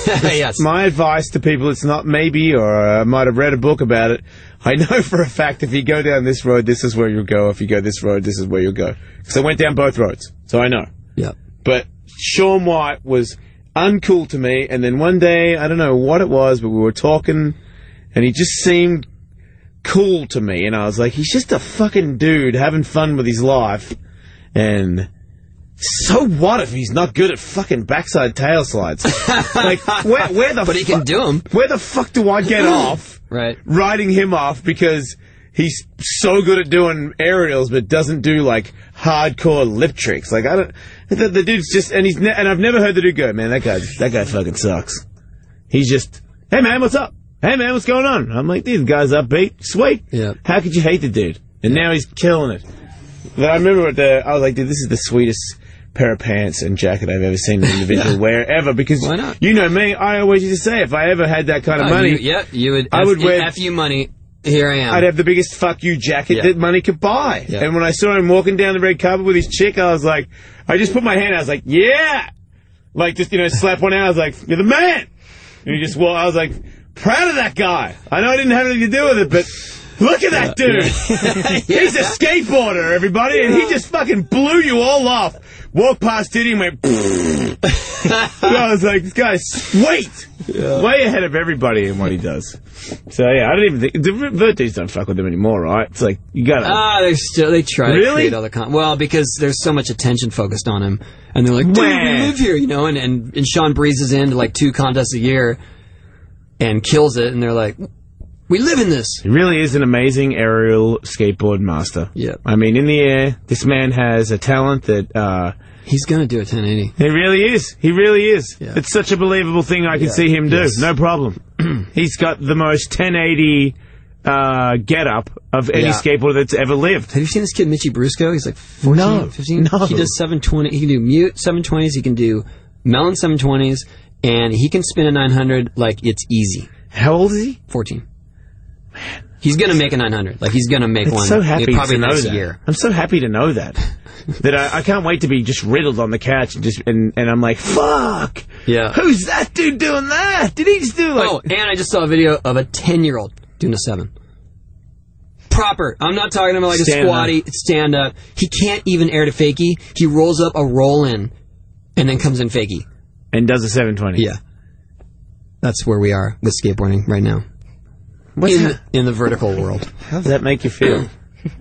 Speaker 2: my advice to people. It's not maybe, or I might have read a book about it. I know for a fact if you go down this road, this is where you'll go. If you go this road, this is where you'll go. Because I went down both roads, so I know.
Speaker 3: Yeah.
Speaker 2: But Shaun White was uncool to me, and then one day, I don't know what it was, but we were talking, and he just seemed cool to me, and I was like, he's just a fucking dude having fun with his life, and so what if he's not good at fucking backside tail slides? Like, where the
Speaker 3: But he can do them.
Speaker 2: Where the fuck do I get off writing him off because he's so good at doing aerials but doesn't do, like, hardcore lip tricks? Like, I don't... The dude's just... And and I've never heard the dude go, man, that guy fucking sucks. He's just, hey, man, what's up? Hey, man, what's going on? I'm like, dude, the guy's upbeat. Sweet. Yeah. How could you hate the dude? And now he's killing it. But I remember I was like, dude, this is the sweetest pair of pants and jacket I've ever seen an individual wear ever. Because you know me, I always used to say, if I ever had that kind of money,
Speaker 3: you would.
Speaker 2: I would wear
Speaker 3: F you money. Here I am.
Speaker 2: I'd have the biggest fuck you jacket that money could buy. Yeah. And when I saw him walking down the red carpet with his chick, I was like, I just put my hand out. I was like, yeah, like just slap one out. I was like, you're the man. And he just walked. I was like, proud of that guy. I know I didn't have anything to do with it, but look at that dude. He's a skateboarder, everybody, and he just fucking blew you all off. Walked past Diddy and went, I was like, this guy's sweet. Way ahead of everybody in what he does. So, yeah, I don't even think... The Verti's don't fuck with him anymore, right? It's like, you gotta...
Speaker 3: they try to create other content. Well, because there's so much attention focused on him. And they're like, dude, we live here, and Sean breezes into, like, 2 contests a year and kills it, and they're like... We live in this.
Speaker 2: He really is an amazing aerial skateboard master.
Speaker 3: Yeah.
Speaker 2: I mean, in the air, this man has a talent that...
Speaker 3: He's going to do a 1080.
Speaker 2: He really is. He really is. Yeah. It's such a believable thing I can see him do. Yes. No problem. He's got the most 1080 get-up of any skateboarder that's ever lived.
Speaker 3: Have you seen this kid, Mitchie Brusco? He's like 14, 15?
Speaker 2: No.
Speaker 3: He does 720. He can do mute 720s. He can do melon 720s. And he can spin a 900 like it's easy.
Speaker 2: How old is he?
Speaker 3: 14. He's going to make a 900. Like, he's going to make one.
Speaker 2: So happy
Speaker 3: probably
Speaker 2: to know
Speaker 3: next
Speaker 2: that.
Speaker 3: year.
Speaker 2: I'm so happy to know that. That I can't wait to be just riddled on the couch and I'm like, fuck!
Speaker 3: Yeah.
Speaker 2: Who's that dude doing that? Did he just do like...
Speaker 3: Oh, and I just saw a video of a 10-year-old doing a 7. Proper. I'm not talking about like a squatty, stand-up. He can't even air to fakie. He rolls up a roll-in and then comes in fakie.
Speaker 2: And does a 720.
Speaker 3: Yeah. That's where we are with skateboarding right now. In the vertical world.
Speaker 2: How does that make you feel?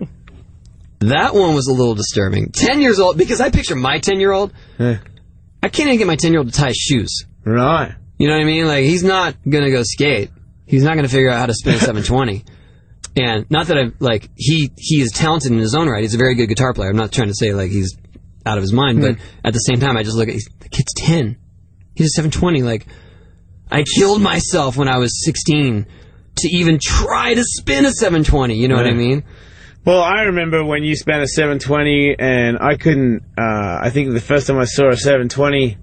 Speaker 3: That one was a little disturbing. 10 years old, because I picture my 10-year-old. I can't even get my 10-year-old to tie his shoes.
Speaker 2: Right.
Speaker 3: You know what I mean? Like, he's not going to go skate. He's not going to figure out how to spin a 720. And not that he is talented in his own right. He's a very good guitar player. I'm not trying to say, like, he's out of his mind. But at the same time, I just look at, the kid's 10. He's a 720. Like, I killed myself when I was 16 to even try to spin a 720, you know what I mean?
Speaker 2: Well, I remember when you spun a 720 and I couldn't, I think the first time I saw a 720,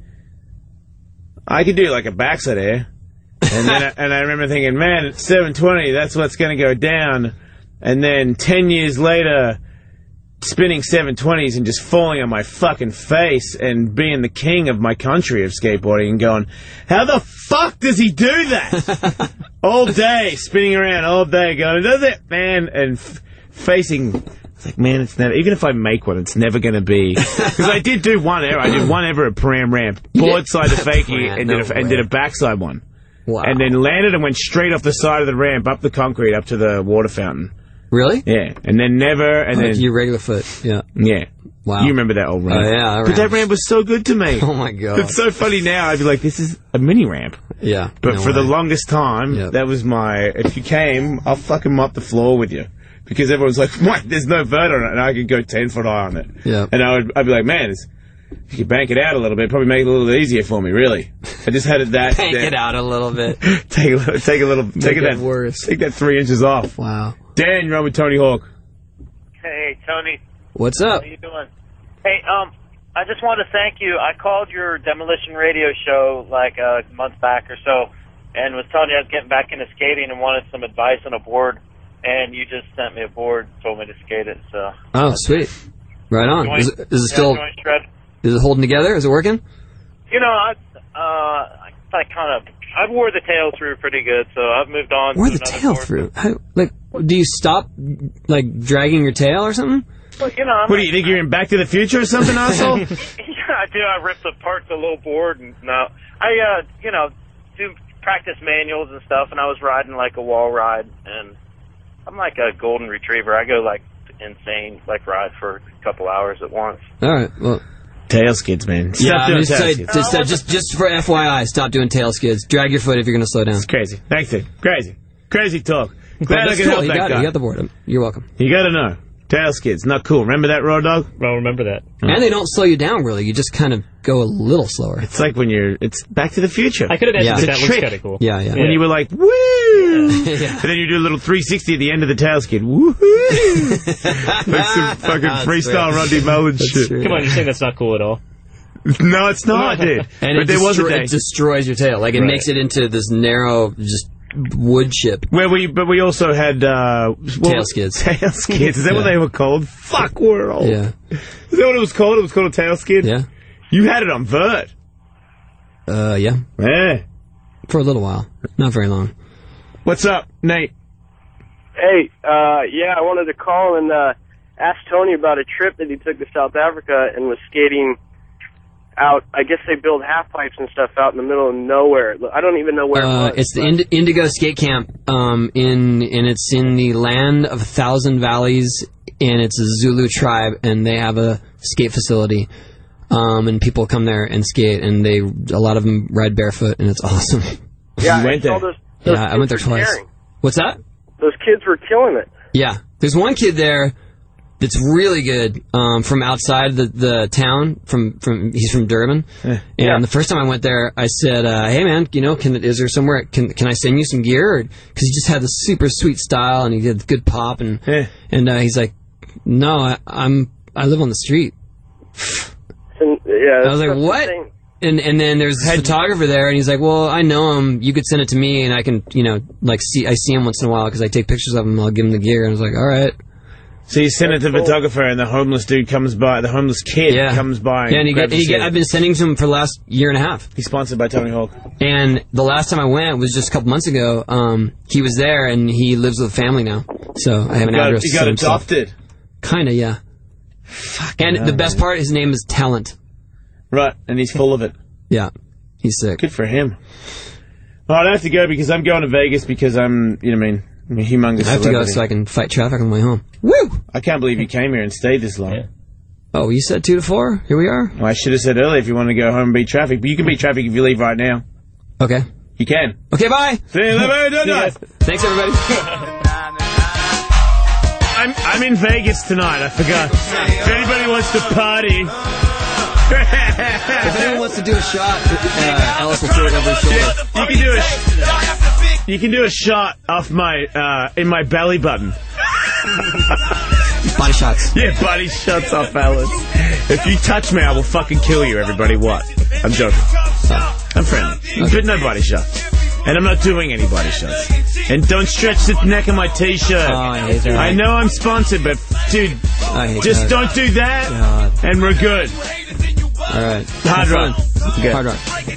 Speaker 2: I could do like a backside air. And then and I remember thinking, man, 720, that's what's going to go down. And then 10 years later, spinning 720s and just falling on my fucking face and being the king of my country of skateboarding and going, how the fuck does he do that? All day, spinning around all day, going, does it, man? And facing, it's like, man, it's never, even if I make one, it's never going to be. Because I did do one ever. I did one ever at Param Ramp. Board side to fakie and did a backside one.
Speaker 3: Wow.
Speaker 2: And then landed and went straight off the side of the ramp, up the concrete, up to the water fountain.
Speaker 3: Really?
Speaker 2: Yeah. And then never, and then...
Speaker 3: Your regular foot, yeah.
Speaker 2: Yeah.
Speaker 3: Wow.
Speaker 2: You remember that old ramp.
Speaker 3: Yeah,
Speaker 2: but that ramp was so good to me.
Speaker 3: Oh, my God.
Speaker 2: It's so funny now. I'd be like, this is a mini ramp.
Speaker 3: Yeah.
Speaker 2: But for the longest time, that was my... If you came, I'll fucking mop the floor with you. Because everyone's like, what? There's no vert on it. And I could go 10 foot high on it.
Speaker 3: Yeah.
Speaker 2: And I'd be like, man, if you could bank it out a little bit, probably make it a little easier for me, really. I just had it that...
Speaker 3: Bank it out a little bit.
Speaker 2: Take that 3 inches off.
Speaker 3: Wow.
Speaker 2: Dan, you're on with Tony Hawk.
Speaker 16: Hey, Tony.
Speaker 3: What's up?
Speaker 16: How you doing? Hey, I just want to thank you. I called your Demolition Radio show like a month back or so and was telling you I was getting back into skating and wanted some advice on a board, and you just sent me a board, told me to skate it, so...
Speaker 3: Oh, sweet. Right on. Is it still... Is it holding together? Is it working?
Speaker 16: You know, I wore the tail through pretty good, so I've moved on.
Speaker 3: Wore the tail through? How, like, do you stop, like, dragging your tail or something?
Speaker 16: Well, you know,
Speaker 2: what do you think, you're in Back to the Future or something, asshole?
Speaker 16: Yeah, I do. I ripped apart the little board, and I do practice manuals and stuff, and I was riding like a wall ride, and I'm like a golden retriever. I go like insane, like ride for a couple hours at once.
Speaker 3: All right. Well,
Speaker 2: tail skids, man. Stop doing tail skids.
Speaker 3: Just for FYI, stop doing tail skids. Drag your foot if you're going to slow down.
Speaker 2: It's crazy. Thanks, dude. Crazy talk. Glad I
Speaker 3: That's
Speaker 2: can
Speaker 3: cool.
Speaker 2: help
Speaker 3: You
Speaker 2: that
Speaker 3: got
Speaker 2: guy.
Speaker 3: it. You got the board. You're welcome.
Speaker 2: You got to know. Tail skids, not cool. Remember that, Raw Dog?
Speaker 4: I'll remember that.
Speaker 3: And they don't slow you down, really. You just kind of go a little slower.
Speaker 2: It's like when it's Back to the Future.
Speaker 4: I could imagine
Speaker 3: Yeah.
Speaker 4: that
Speaker 2: It's a
Speaker 4: looks
Speaker 2: trick.
Speaker 4: kind of cool.
Speaker 3: Yeah.
Speaker 2: When you were like, woo! And then you do a little 360 at the end of the tail skid. Woo! Like some fucking freestyle Rodney Mullen shit.
Speaker 4: Come on, you're saying that's not cool at all.
Speaker 2: No, it's not, dude.
Speaker 3: And
Speaker 2: But there was a day.
Speaker 3: it destroys your tail. Like, it makes it into this narrow, just wood chip.
Speaker 2: But we also had
Speaker 3: Tail skids.
Speaker 2: Tail skids. Is that what they were called? Fuck world.
Speaker 3: Yeah.
Speaker 2: Is that what it was called? It was called a tail skid?
Speaker 3: Yeah.
Speaker 2: You had it on vert.
Speaker 3: Yeah.
Speaker 2: Yeah.
Speaker 3: For a little while. Not very long.
Speaker 2: What's up, Nate?
Speaker 17: Hey, I wanted to call and ask Tony about a trip that he took to South Africa and was skating out. I guess they build half pipes and stuff out in the middle of nowhere. I don't even know where it was.
Speaker 3: It's the Indigo Skate Camp, and it's in the land of 1,000 valleys, and it's a Zulu tribe, and they have a skate facility, and people come there and skate, and a lot of them ride barefoot, and it's awesome.
Speaker 17: Yeah,
Speaker 2: You went there.
Speaker 3: Yeah, I went there twice.
Speaker 17: Tearing.
Speaker 3: What's that?
Speaker 17: Those kids were killing it.
Speaker 3: Yeah, there's one kid there that's really good from outside the town. He's from Durban, and the first time I went there, I said, "Hey man, is there somewhere can I send you some gear?" Because he just had this super sweet style and he did good pop, and he's like, "No, I live on the street."
Speaker 17: And, yeah,
Speaker 3: I was like, "What?" And then there's a photographer there, and he's like, "Well, I know him. You could send it to me, and I can, I see him once in a while because I take pictures of him. I'll give him the gear." And I was like, "All right."
Speaker 2: So you send it to the photographer, and the homeless dude comes by. The homeless kid comes by.
Speaker 3: Yeah, and I've been sending to him for the last year and a half.
Speaker 2: He's sponsored by Tony Hawk.
Speaker 3: And the last time I went was just a couple months ago. He was there, and he lives with a family now. So I have an address.
Speaker 2: He got adopted.
Speaker 3: Kind of, yeah. And the best part, his name is Talent.
Speaker 2: Right, and he's full of it.
Speaker 3: Yeah, he's sick.
Speaker 2: Good for him. Oh, I don't have to go because I'm going to Vegas because I'm a humongous
Speaker 3: I have to go
Speaker 2: celebrity.
Speaker 3: so I can fight traffic on the way home. Woo!
Speaker 2: I can't believe you came here and stayed this long.
Speaker 4: Yeah.
Speaker 3: Oh, you said 2 to 4? Here we are?
Speaker 2: Well, I should have said earlier if you want to go home and beat traffic, but you can beat traffic if you leave right now.
Speaker 3: Okay.
Speaker 2: You can.
Speaker 3: Okay, bye!
Speaker 2: See you later.
Speaker 3: Thanks, everybody.
Speaker 2: I'm in Vegas tonight, I forgot. If anybody wants to party...
Speaker 3: If anyone wants to do a shot, Ellis will throw it over his shoulder.
Speaker 2: You can do a shot off my in my belly button.
Speaker 3: Body shots.
Speaker 2: Yeah, body shots off Alice. If you touch me, I will fucking kill you, everybody. What? I'm joking. I'm friendly. But no body shots. And I'm not doing any body shots. And don't stretch the neck of my t-shirt.
Speaker 3: Oh, I hate that.
Speaker 2: I know I'm sponsored, but dude, just don't do that, and we're good.
Speaker 3: All right.
Speaker 2: Hard rock.
Speaker 3: Hard rock.